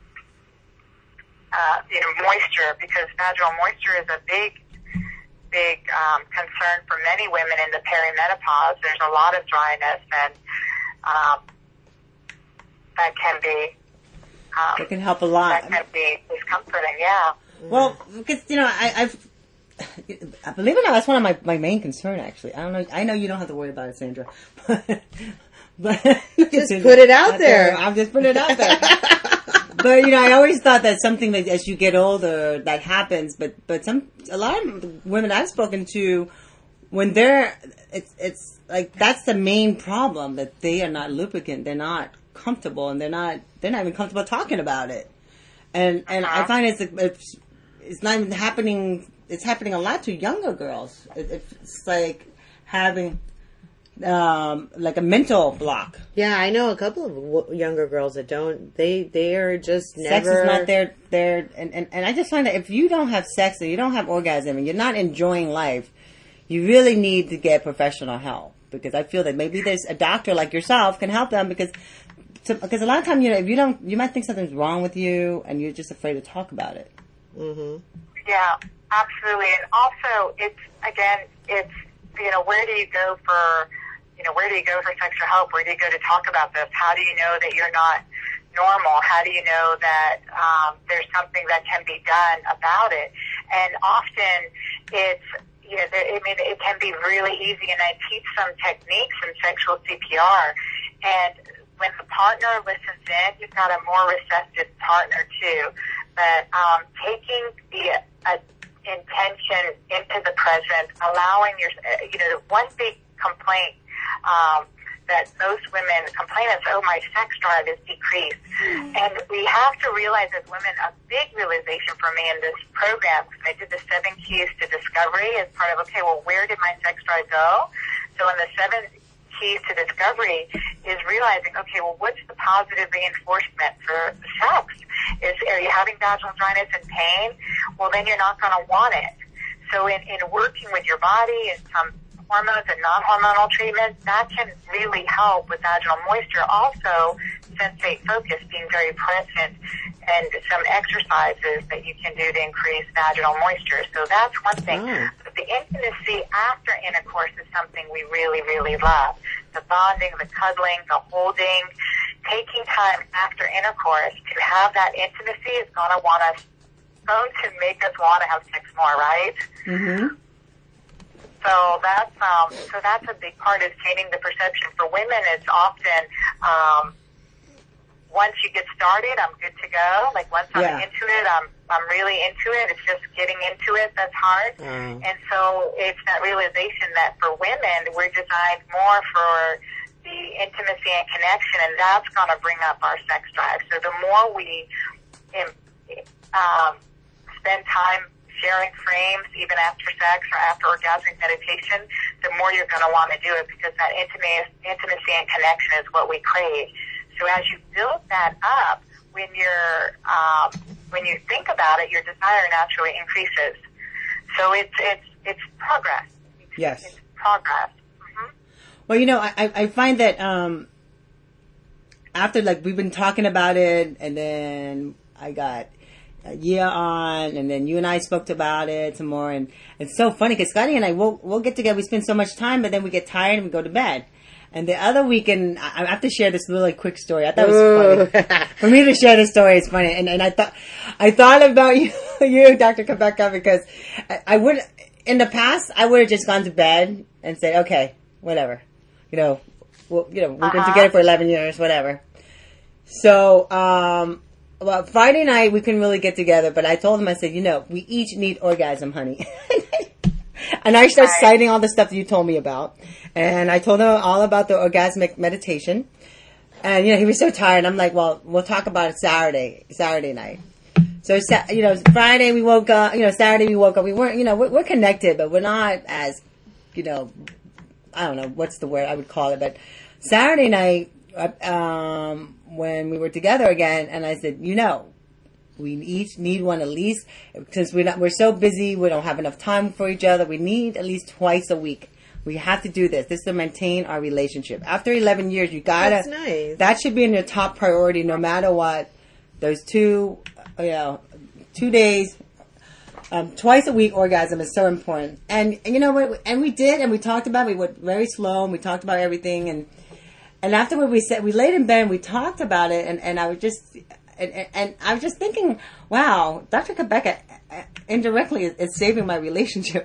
uh, you know, moisture, because vaginal moisture is a big, big um, concern for many women in the perimenopause. There's a lot of dryness, and um, that can be um, it can help a lot. That can be discomforting. Yeah. Well, because you know, I, I've believe it or not, that's one of my, my main concern. Actually, I don't know. I know you don't have to worry about it, Sandra, but but just put it out there. I'm just putting it out there. But, you know, I always thought that something that as you get older, that happens. But, but some, a lot of the women I've spoken to, when they're, it's, it's like, that's the main problem, that they are not lubricant. They're not comfortable, and they're not, they're not even comfortable talking about it. And, and I find it's, it's, it's not even happening, it's happening a lot to younger girls. It, it's like having, um, like a mental block. Yeah, I know a couple of w- younger girls that don't. They they are just never. Sex is not their their, and, and and I just find that if you don't have sex and you don't have orgasm and you're not enjoying life, you really need to get professional help, because I feel that maybe there's a doctor like yourself can help them, because to, because a lot of times, you know, if you don't, you might think something's wrong with you and you're just afraid to talk about it. Mm-hmm. Yeah, absolutely. And also, it's again, it's, you know, where do you go for You know, where do you go for sexual help? Where do you go to talk about this? How do you know that you're not normal? How do you know that um, there's something that can be done about it? And often it's you know, there, I mean, it can be really easy, and I teach some techniques in sexual C P R, and when the partner listens in, you've got a more receptive partner too. But um, taking the uh, intention into the present, allowing your, you know, one big complaint um, that most women complain is, oh, my sex drive is decreased. Mm-hmm. And we have to realize as women, a big realization for me in this program, because I did the seven keys to discovery as part of, okay, well, where did my sex drive go? So in the seven keys to discovery is realizing, okay, well, what's the positive reinforcement for sex? Is, are you having vaginal dryness and pain? Well, then you're not going to want it. So in, in working with your body and some hormones and non-hormonal treatments, that can really help with vaginal moisture. Also, sensate focus, being very present, and some exercises that you can do to increase vaginal moisture. So that's one thing. Mm. But the intimacy after intercourse is something we really, really love. The bonding, the cuddling, the holding, taking time after intercourse to have that intimacy is going to want us, going to make us want to have sex more, right? Mm-hmm. So that's um, so that's a big part of changing the perception. For women, it's often um, once you get started, I'm good to go. Like once I'm yeah. into it, I'm I'm really into it. It's just getting into it that's hard. Mm. And so it's that realization that for women, we're designed more for the intimacy and connection, and that's going to bring up our sex drive. So the more we um, spend time sharing frames, even after sex or after orgasmic meditation, the more you're going to want to do it, because that intimacy, intimacy and connection is what we crave. So as you build that up, when you're um, when you think about it, your desire naturally increases. So it's it's it's progress. Yes, it's progress. Mm-hmm. Well, you know, I I find that um, after like we've been talking about it, and then I got a year on, and then you and I spoke about it some more, and it's so funny because Scotty and I we'll we'll get together. We spend so much time, but then we get tired and we go to bed. And the other weekend, I have to share this really quick story. I thought it was funny. For me to share this story is funny. And, and I thought, I thought about you, you, Doctor Cabeca, because I, I would, in the past, I would have just gone to bed and said, okay, whatever. You know, well, you know, we've been uh-huh. together for eleven years, whatever. So, um, well, Friday night, we couldn't really get together, but I told him, I said, you know, we each need orgasm, honey. And I started citing all the stuff that you told me about. And I told him all about the orgasmic meditation. And, you know, he was so tired. I'm like, well, we'll talk about it Saturday, Saturday night. So, you know, Friday we woke up, you know, Saturday we woke up. We weren't, you know, we're, we're connected, but we're not as, you know, I don't know, what's the word I would call it. But Saturday night, um, when we were together again, and I said, you know, we each need one at least, since we're not, we're so busy, we don't have enough time for each other. We need at least twice a week. We have to do this. This is to maintain our relationship. After eleven years, you gotta, That's nice. That should be in your top priority no matter what. Those two, you know, two days, um, twice a week orgasm is so important. And, and you know what, and we did, and we talked about it. We went very slow, and we talked about everything. And, and afterward, we said, we laid in bed and we talked about it, and, and I was just, And, and, and I was just thinking, wow, Doctor Cabeca indirectly is, is saving my relationship.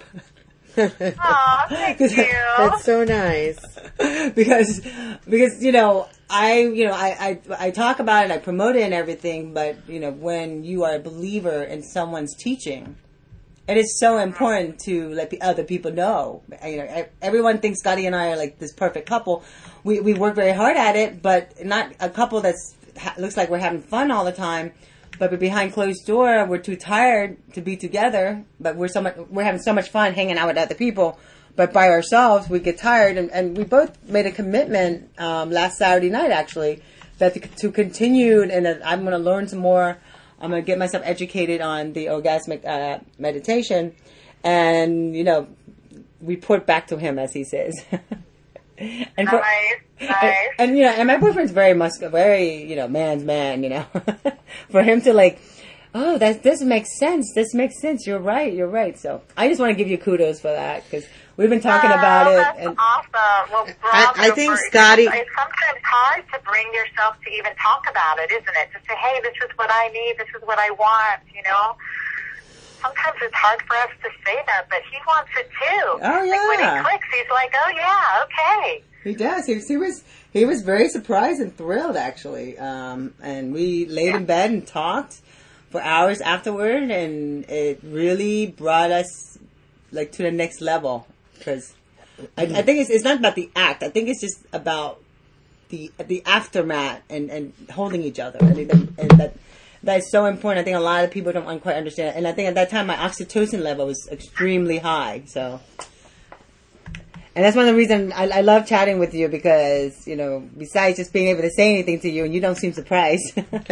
Aw, thank you. That's so nice. because, because, you know, I, you know, I, I, I talk about it, I promote it and everything, but, you know, when you are a believer in someone's teaching, it is so important to let the other people know. You know, everyone thinks Scotty and I are like this perfect couple. We, we work very hard at it, but not a couple that's, looks like we're having fun all the time, but behind closed door, we're too tired to be together. But we're so much, we're having so much fun hanging out with other people. But by ourselves, we get tired, and, and we both made a commitment um, last Saturday night, actually, that to, to continue. And that I'm going to learn some more. I'm going to get myself educated on the orgasmic uh, meditation, and you know, report back to him, as he says. And for, nice, nice. And, and you know, and my boyfriend's very muscular, very, you know, man's man, you know. For him to like, oh, that this makes sense. This makes sense. You're right. You're right. So I just want to give you kudos for that, because we've been talking oh, about it. That's and awesome. Well, I, I think Scotty. It's sometimes hard to bring yourself to even talk about it, isn't it? To say, hey, this is what I need. This is what I want. You know. sometimes it's hard for us to say that, but he wants it too. Oh, Like when yeah. he clicks, he's like, oh yeah, okay. He does. He, he was he was very surprised and thrilled, actually. Um, and we laid Yeah. in bed and talked for hours afterward, and it really brought us like to the next level. Because I, I think it's it's not about the act. I think it's just about the the aftermath and, and holding each other. I think that, and that that's so important. I think a lot of people don't quite understand. And I think at that time my oxytocin level was extremely high. So. And that's one of the reasons I, I love chatting with you, because, you know, besides just being able to say anything to you, and you don't seem surprised.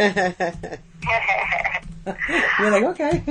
You're like, okay.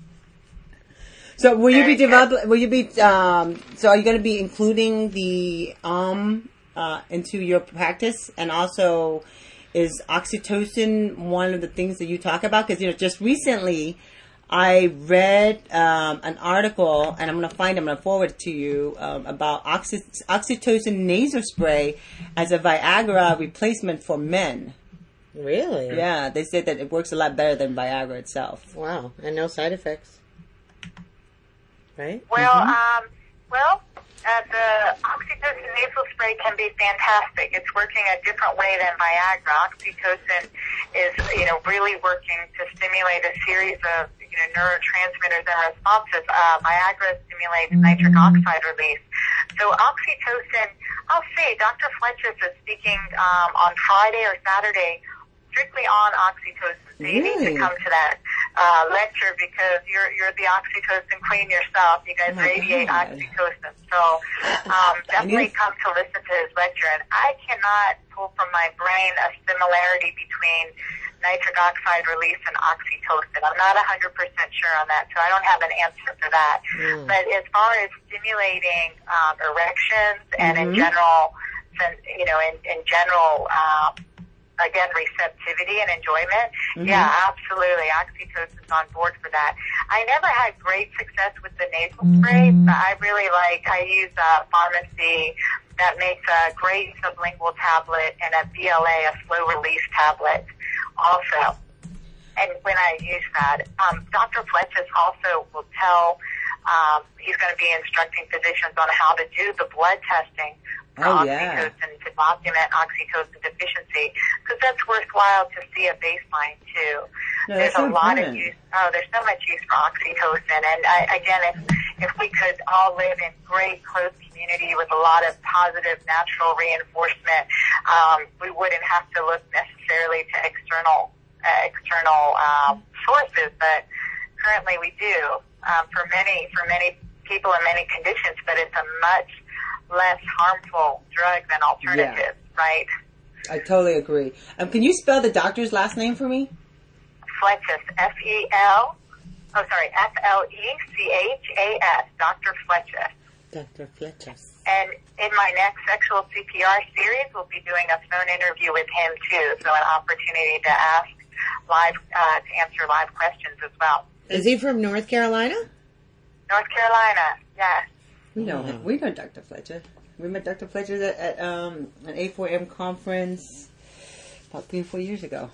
So will you be develop? Will you be? Um, so are you going to be including the um uh, into your practice? And also, is oxytocin one of the things that you talk about? Because, you know, just recently, I read um, an article, and I'm going to find it, I'm going to forward it to you, um, about oxy- oxytocin nasal spray as a Viagra replacement for men. Really? Yeah, they said that it works a lot better than Viagra itself. Wow. And no side effects. Right? Well, um, well, uh, the oxytocin nasal spray can be fantastic. It's working a different way than Viagra. Oxytocin is, you know, really working to stimulate a series of, you know, neurotransmitters and responses. Uh, Viagra stimulates nitric oxide release. So oxytocin, I'll see, Doctor Fletcher is speaking um, on Friday or Saturday strictly on oxytocin. So you need to Really? come to that uh, lecture, because you're you're the oxytocin queen yourself. You guys Oh my radiate God. oxytocin. So um, definitely need- come to listen to his lecture. And I cannot pull from my brain a similarity between nitric oxide release and oxytocin. I'm not one hundred percent sure on that, so I don't have an answer for that. Mm. But as far as stimulating um, erections and in Mhm. general, sen- you know, in, in general, uh, again, receptivity and enjoyment, Mhm. yeah, absolutely. Oxytocin's on board for that. I never had great success with the nasal spray, but I really like, I use a pharmacy that makes a great sublingual tablet and a B L A, a slow release tablet also. And when I use that, um, Doctor Fletcher also will tell, um, he's going to be instructing physicians on how to do the blood testing for Oh, yeah. oxytocin to document oxytocin deficiency, because that's worthwhile to see a baseline too. No, There's that's a so lot important. of use. Oh, there's so much use for oxytocin, and I, again, if if we could all live in great close community with a lot of positive natural reinforcement, um, we wouldn't have to look necessarily to external uh, external um, sources, but currently we do um, for many for many people in many conditions. But it's a much less harmful drug than alternatives, right? I totally agree. Um, can you spell the doctor's last name for me? Fletchus, F E L, oh sorry, F L E C H A S, Doctor Fletchus. Doctor Fletcher. And in my next sexual C P R series, we'll be doing a phone interview with him too, so an opportunity to ask live, uh, to answer live questions as well. Is he from North Carolina? North Carolina, yes. We know him. We know Doctor Fletcher. We met Doctor Fletcher at, at um, an A four M conference about three or four years ago.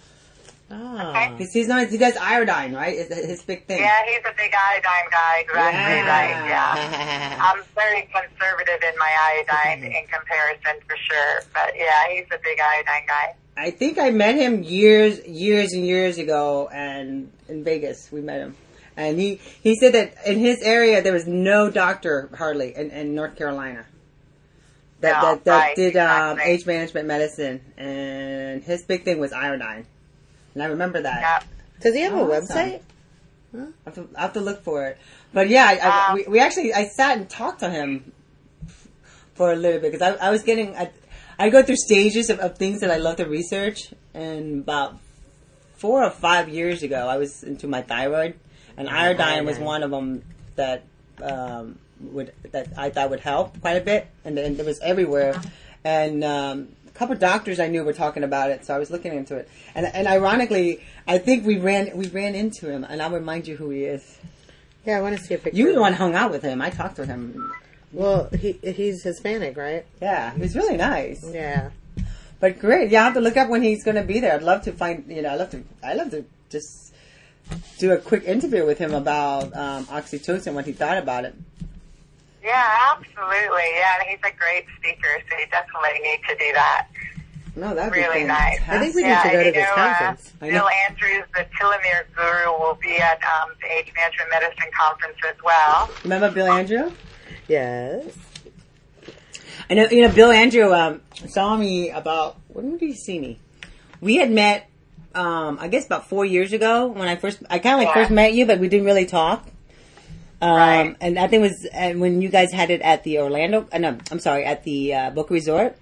Oh. He's, he's not, he does iodine, right? Is his big thing. Yeah, he's a big iodine guy, exactly Yeah. right, yeah. I'm very conservative in my iodine in comparison for sure, but yeah, he's a big iodine guy. I think I met him years, years and years ago, and in Vegas we met him. And he, he said that in his area there was no doctor hardly in, in North Carolina that No, that, that right, did um, exactly. age management medicine, and his big thing was iodine. And I remember that. Yeah. Does he have a Awesome. website? I have, to, I have to look for it. But yeah, I, I, Um, we, we actually I sat and talked to him for a little bit, because I, I was getting I, I go through stages of, of things that I love to research, and about four or five years ago I was into my thyroid, and iodine was iodine. one of them that um, would that I thought would help quite a bit, and then it was everywhere, and um, a couple of doctors I knew were talking about it, so I was looking into it, and and ironically I think we ran we ran into him, and I'll remind you who he is. Yeah, I want to see a picture. You were of the him. one who hung out with him. I talked to him. Well, he he's Hispanic, right? Yeah, he was really nice. Yeah. But great. Yeah, I have to look up when he's going to be there. I'd love to find, you know, I love to, I love to just do a quick interview with him about um, oxytocin, what he thought about it. Yeah, absolutely. Yeah, and he's a great speaker, so you definitely need to do that. No, that'd really be nice. I think we yeah, need to go to you this know, conference. Uh, Bill Andrews, the telomere guru, will be at um, the Age Management Medicine Conference as well. Remember Bill Andrew? Yes. I know, you know, Bill Andrew um, saw me about, when did he see me? We had met, um, I guess about four years ago when I first, I kind of like Yeah. first met you, but we didn't really talk. Um, Right. And I think it was uh, when you guys had it at the Orlando, uh, no, I'm sorry, at the uh, Boca Resort.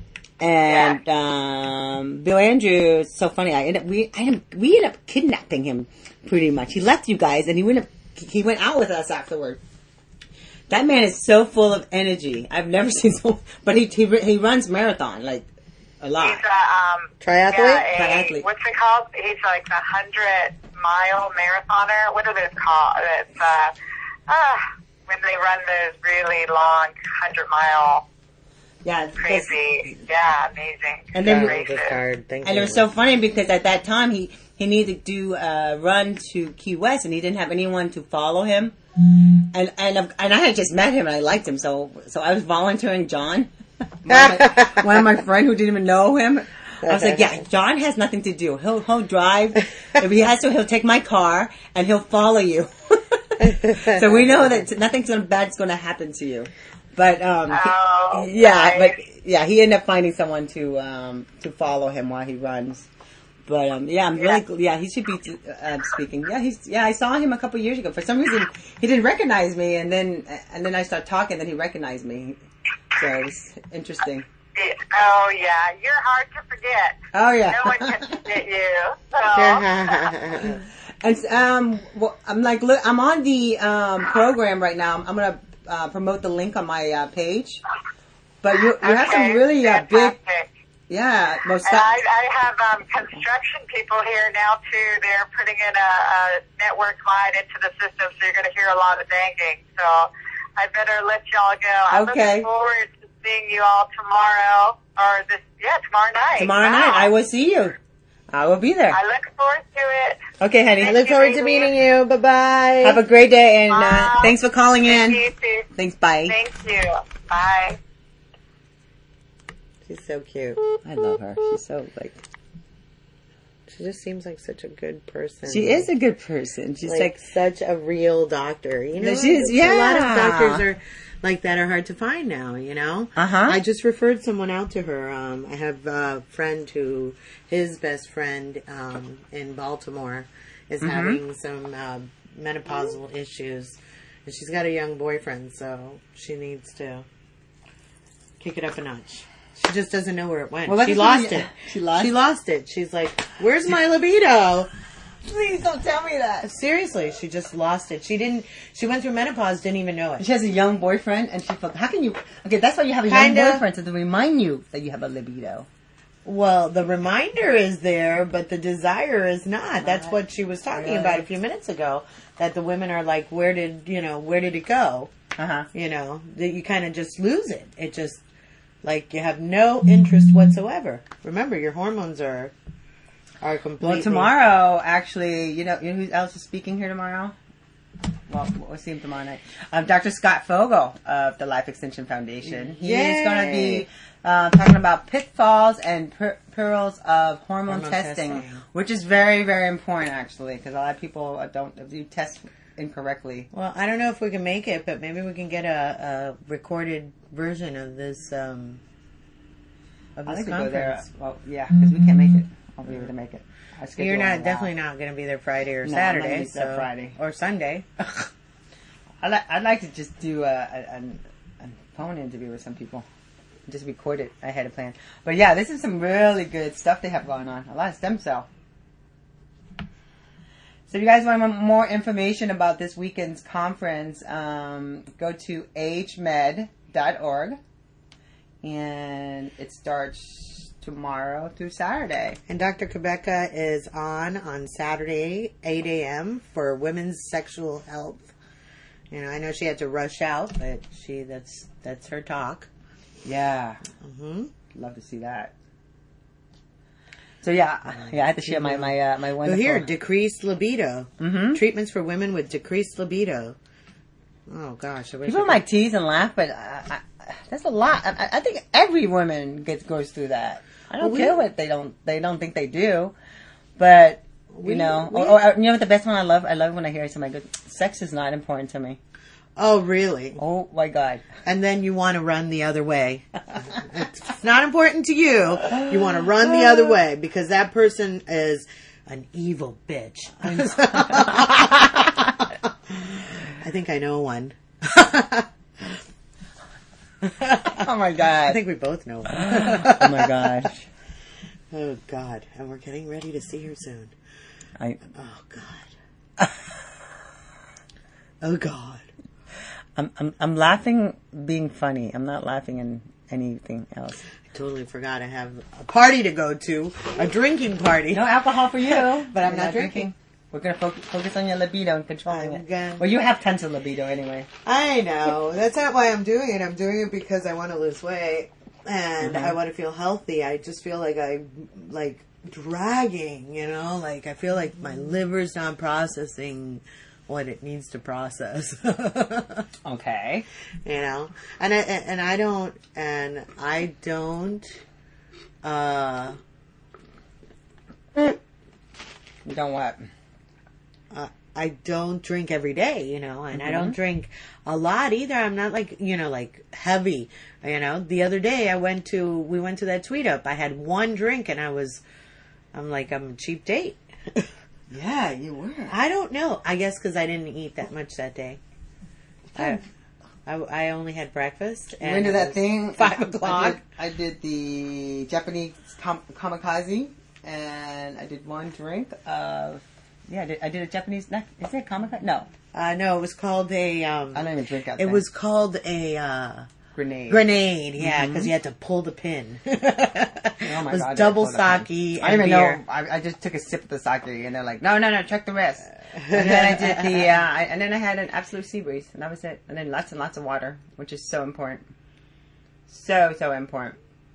And um, Bill Andrew is so funny. I ended up, we I ended, up- we ended up kidnapping him pretty much. He left you guys, and he went up, he went out with us afterward. That man is so full of energy. I've never seen so. But he he he runs marathon like a lot. He's a um, Triathlete? Yeah, a, Triathlete. What's it called? He's like the hundred mile marathoner. What are those called? It's uh, uh, when they run those really long hundred mile. Yeah, because- Crazy. Yeah, amazing. And then- races. This card. Thank and you. it was so funny because at that time he he needed to do a run to Key West, and he didn't have anyone to follow him. And and and I had just met him, and I liked him, so so I was volunteering John, one, of my, one of my friend who didn't even know him. I was like, yeah, John has nothing to do. He'll he'll drive. If he has to, he'll take my car and he'll follow you. So we know that nothing's gonna, bad's going to happen to you. But um, he- Oh, yeah, nice. but yeah, he ended up finding someone to um to follow him while he runs. But um, yeah, I'm really gl- yeah. He should be uh, speaking. Yeah, he's yeah. I saw him a couple years ago. For some reason, he didn't recognize me, and then and then I started talking, and he recognized me. So it was interesting. Oh yeah, you're hard to forget. Oh yeah. No one can forget you. So. And um, well, I'm like, look, I'm on the um program right now. I'm gonna uh, promote the link on my uh, page. But you you have some Okay, really uh, big, fantastic. yeah, most And I, I have um, construction people here now too. They're putting in a, a network line into the system, so you're going to hear a lot of banging. So I better let y'all go. I'm Okay. looking forward to seeing you all tomorrow, or this, yeah, tomorrow night. tomorrow Wow. night. I will see you. I will be there. I look forward to it. Okay, honey. I look forward to meeting you. Bye bye. Have a great day, and uh, Bye. thanks for calling in. Thank you too. Thanks. Bye. Thank you. Bye. She's so cute. I love her. She's so like. She just seems like such a good person. She is a good person. She's like, like, such a real doctor. You know, She is, a lot of yeah. doctors are like that are hard to find now. You know. Uh-huh. I just referred someone out to her. Um, I have a friend who his best friend um, in Baltimore is Mm-hmm. having some uh, menopausal issues, and she's got a young boyfriend, so she needs to kick it up a notch. She just doesn't know where it went. Well, she that's lost what you- it. she lost She it? lost it. She's like, "Where's my libido?" please don't tell me that. Seriously, she just lost it. She didn't. She went through menopause, didn't even know it. She has a young boyfriend, and she. felt- How can you? Okay, that's why you have a young Kinda. boyfriend to remind you that you have a libido. Well, the reminder is there, but the desire is not. That's what she was talking Right. about a few minutes ago. That the women are like, "Where did you know? Where did it go?" Uh huh. You know, that you kind of just lose it. It just like you have no interest whatsoever. Remember, your hormones are are completely. Well, tomorrow, actually, you know, you know who else is speaking here tomorrow? Well, we'll see him tomorrow night. Um, Doctor Scott Fogel of the Life Extension Foundation. He is going to Yay. be uh, talking about pitfalls and per- perils of hormone, Hormone testing, testing. which is very, very important, actually, because a lot of people don't do test incorrectly. Well, I don't know if we can make it, but maybe we can get a, a recorded version of this. Um, of I this think we go there. conference. Well, yeah, because we can't make it. I'll be able to make it. I schedule You're it not now. definitely not going to be there Friday or No, I'm not Saturday. gonna be there so- Friday. or Sunday. I'd, li- I'd like to just do a, a, a, a phone interview with some people. Just record it ahead of plan. But yeah, this is some really good stuff they have going on. A lot of stem cell. So if you guys want more information about this weekend's conference, um, go to age med dot org. And it starts tomorrow through Saturday. And Doctor Quebeca is on on Saturday, eight a.m. for women's sexual health. You know, I know she had to rush out, but she that's that's her talk. Yeah. hmm Love to see that. So yeah, yeah, I had to share my my uh, my So wonderful. here, decreased libido. Mhm. Treatments for women with decreased libido. Oh gosh, I wish People I might tease and laugh, but I, I, that's a lot. I, I think every woman gets goes through that. I don't Well, we- care what they don't they don't think they do, but you We- know, we- or, or, you know what the best one I love? I love when I hear somebody go, "Sex is not important to me." Oh, really? Oh my God! And then you want to run the other way. It's not important to you. You want to run the other way because that person is an evil bitch. I think I know one. Oh my God! I think we both know one. Oh my gosh! Oh, God. And we're getting ready to see her soon. I Oh, God. Oh, God. I'm I'm I'm laughing being funny. I'm not laughing in anything else. I totally forgot I have a party to go to. A drinking party. No alcohol for you, But I'm You're not drinking. We're gonna focus, focus on your libido and controlling I'm it. gonna- Well, you have tons of libido anyway. I know. That's not why I'm doing it. I'm doing it because I want to lose weight and Mhm. I want to feel healthy. I just feel like I like dragging, you know, like I feel like my liver's not processing what it needs to process. Okay. You know, and I and I don't and I don't uh You don't what? uh, I don't drink every day, you know, and I don't drink a lot either. I'm not like, you know, like heavy, you know. The other day I went to, we went to that tweet up. I had one drink and I was, I'm like, I'm a cheap date. Yeah, you were. I don't know. I guess because I didn't eat that much that day. I, I, I only had breakfast. You And into it that was thing? Five I o'clock. did, I did the Japanese kam- kamikaze, and I did one drink of. Yeah, I did, I did a Japanese. Not, is it kamikaze? No, Uh, no, it was called a, um, I don't even drink out it there. was called a, uh, grenade. grenade. Yeah, because you had to pull the pin. Oh my it was God, double they pulled up sake on- I and didn't even beer. know. I, I just took a sip of the sake, and they're like, "No, no, no, check the rest." And then I did the, uh, I, and then I had an absolute sea breeze, and that was it. And then lots and lots of water, which is so important, so so important.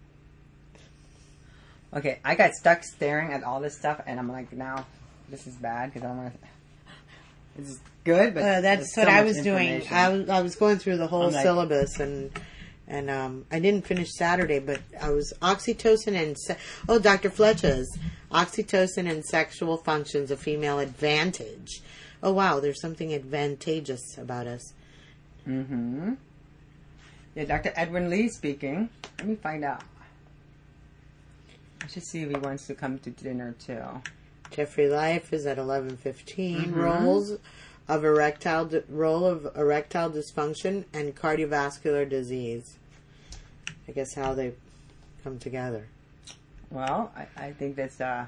Okay, I got stuck staring at all this stuff, and I'm like, now this is bad because I don't want to. This is good, but Uh, that's there's what so I much was doing. information. I was, I was going through the whole I'm like- syllabus and and um, I didn't finish Saturday, but I was oxytocin and se- oh, Doctor Fletcher's oxytocin and sexual functions of female advantage. Oh wow, there's something advantageous about us. Mm-hmm. Yeah, Doctor Edwin Lee speaking. Let me find out. I should see if he wants to come to dinner too. Jeffrey Life is at eleven fifteen. Mhm. Roles of erectile di- role of erectile dysfunction and cardiovascular disease. I guess how they come together. Well, I, I think that's uh.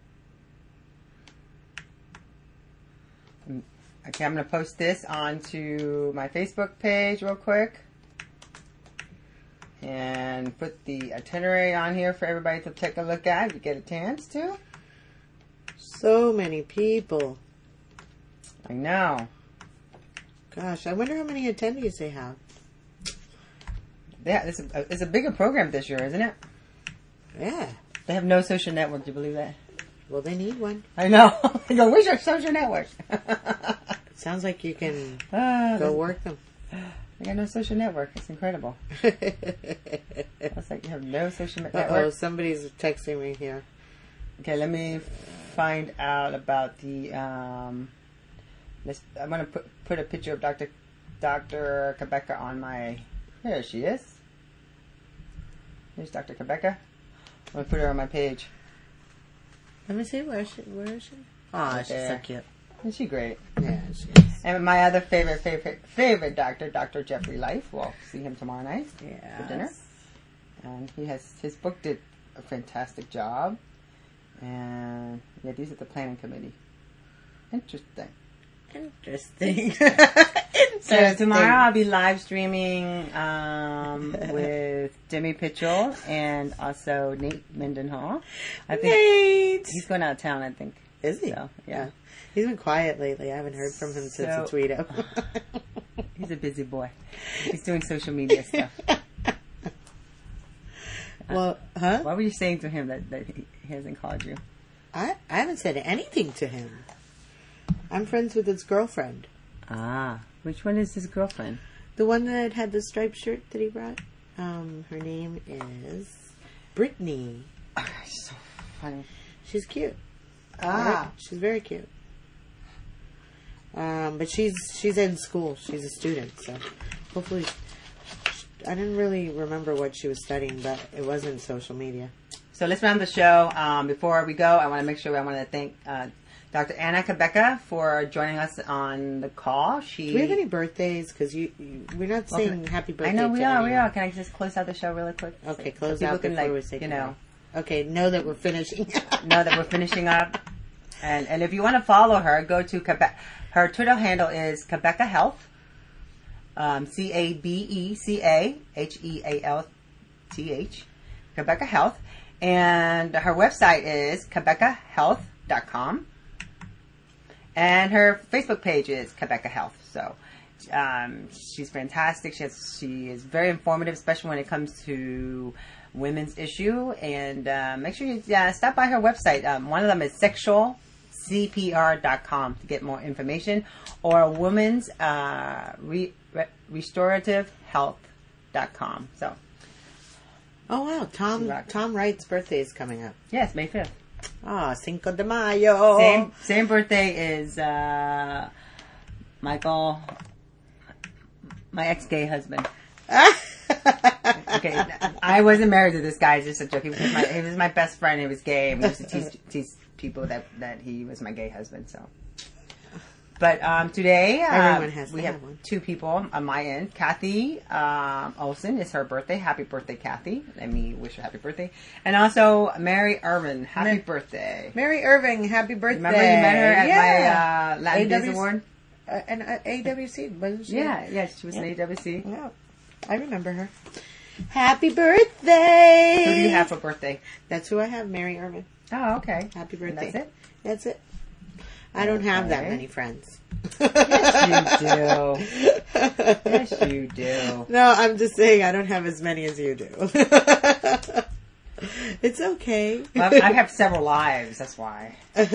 mm, Okay, I'm gonna post this onto my Facebook page real quick, and put the itinerary on here for everybody to take a look at if you get a chance to. So many people. I know. Gosh, I wonder how many attendees they have. Yeah, it's a, it's a bigger program this year, isn't it? Yeah. They have no social network. Do you believe that? Well, they need one. I know. I go, where's your social network? Sounds like you can Ah, go there's- work them. They got no social network. It's incredible. It's like you have no social network. Uh-oh, somebody's texting me here. Okay, let me find out about the. Um, let's, I'm gonna put put a picture of Doctor Doctor Quebeca on my. There she is. Here's Doctor Quebeca. I'm gonna put her on my page. Let me see, where is she? Where is she? Aw, she's so there. cute. Isn't she great? Yeah, she is. And my other favorite, favorite, favorite doctor, Doctor Jeffrey Life. We'll see him tomorrow night Yeah. for dinner. And he has his book did a fantastic job. And yeah, these are the planning committee. Interesting. Interesting. So tomorrow I'll be live streaming um, with Demi Pitchell and also Nate Mendenhall. I think Nate! he's going out of town. I think. Is he? So, yeah. He's been quiet lately. I haven't heard from him since So- the tweet up. He's a busy boy. He's doing social media stuff. Well, Huh? What were you saying to him that, that he, he hasn't called you? I, I haven't said anything to him. I'm friends with his girlfriend. Ah, which one is his girlfriend? The one that had the striped shirt that he brought. Um, her name is Brittany. Oh, she's so funny. She's cute. Ah. She's very cute. Um, but she's she's in school. She's a student, so hopefully. I didn't really remember what she was studying, but it wasn't social media. So let's round the show. Um, before we go, I want to make sure I want to thank uh, Doctor Anna Cabeca for joining us on the call. She. Do we have any birthdays? Because you, you, we're not saying Okay. happy birthday. I know we to are. anyone. We are. Can I just close out the show really quick? Okay, So close people out can, before like, we say you know, Okay, know that we're finishing. know that we're finishing up. And and if you want to follow her, go to Cabeca. Her Twitter handle is Cabeca Health. Um, C A B E C A H E A L T H. Cabeca Health. And her website is cabeca health dot com. And her Facebook page is Cabeca Health. So um, she's fantastic. She has, she is very informative, especially when it comes to women's issue. And uh, make sure you uh, stop by her website. Um, one of them is sexual c p r dot com to get more information, or women's uh, re, re, restorative health dot com. So, Oh wow, Tom Tom Wright's birthday is coming up. yes, May fifth. Ah, Cinco de Mayo. Same same birthday is uh, Michael, my ex-gay husband. Okay, I wasn't married to this guy. It's just a joke. He was my he was my best friend. He was gay. And we used to tease, tease people that, that he was my gay husband. So, but um, today uh, Everyone has to we have have one. two people on my end. Kathy um, Olson is her birthday. Happy birthday, Kathy! Let me wish her happy birthday. And also Mary Irvin. Happy Ma- birthday! Mary Irving, happy birthday. Remember you met her at yeah. my uh, Latin Biz A W C Award? Uh, and uh, A W C, wasn't she? Yeah, yeah, she was Yeah. in A W C. Yeah, I remember her. Happy birthday! Who do you have for birthday? That's who I have, Mary Irvin. Oh, okay. Happy And birthday. that's it? That's it. I don't have that Okay. many friends. Yes, you do. Yes, you do. No, I'm just saying I don't have as many as you do. It's okay. Well, I have several lives, that's why.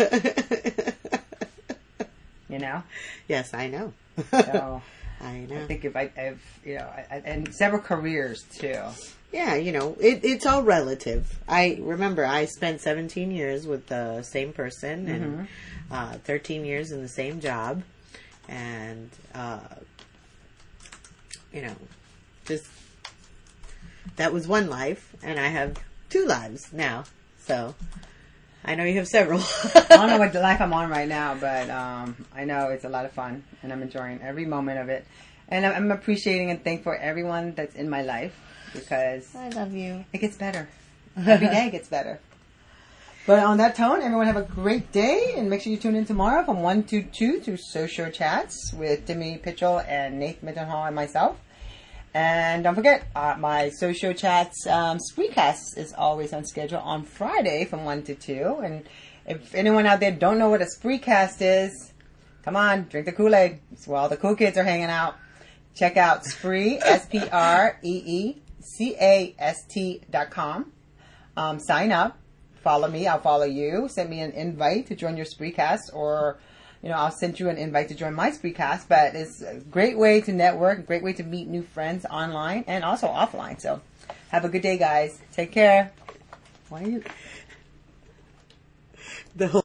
You know? Yes, I know. So, I know. I think if I, if, you know, I, and several careers, too. Yeah, you know, it, it's all relative. I remember I spent seventeen years with the same person and uh, thirteen years in the same job. And, uh, you know, just, that was one life. And I have two lives now. So, I know you have several. I don't know what life I'm on right now, but um, I know it's a lot of fun, and I'm enjoying every moment of it. And I'm, I'm appreciating and thankful for everyone that's in my life, because I love you. it gets better. Every day gets better. But on that tone, everyone have a great day, and make sure you tune in tomorrow from one to two to Social Chats with Demi Pitchell and Nate Mittenhall and myself. And don't forget, uh, my Social Chats um, Spreecast is always on schedule on Friday from one to two. And if anyone out there don't know what a Spreecast is, come on, drink the Kool-Aid. It's where all the cool kids are hanging out. Check out Spree, S P R E E C A S T dot com. Um, sign up. Follow me. I'll follow you. Send me an invite to join your Spreecast, or, you know, I'll send you an invite to join my Spreecast. But it's a great way to network, a great way to meet new friends online and also offline. So have a good day, guys. Take care. Why are you... The whole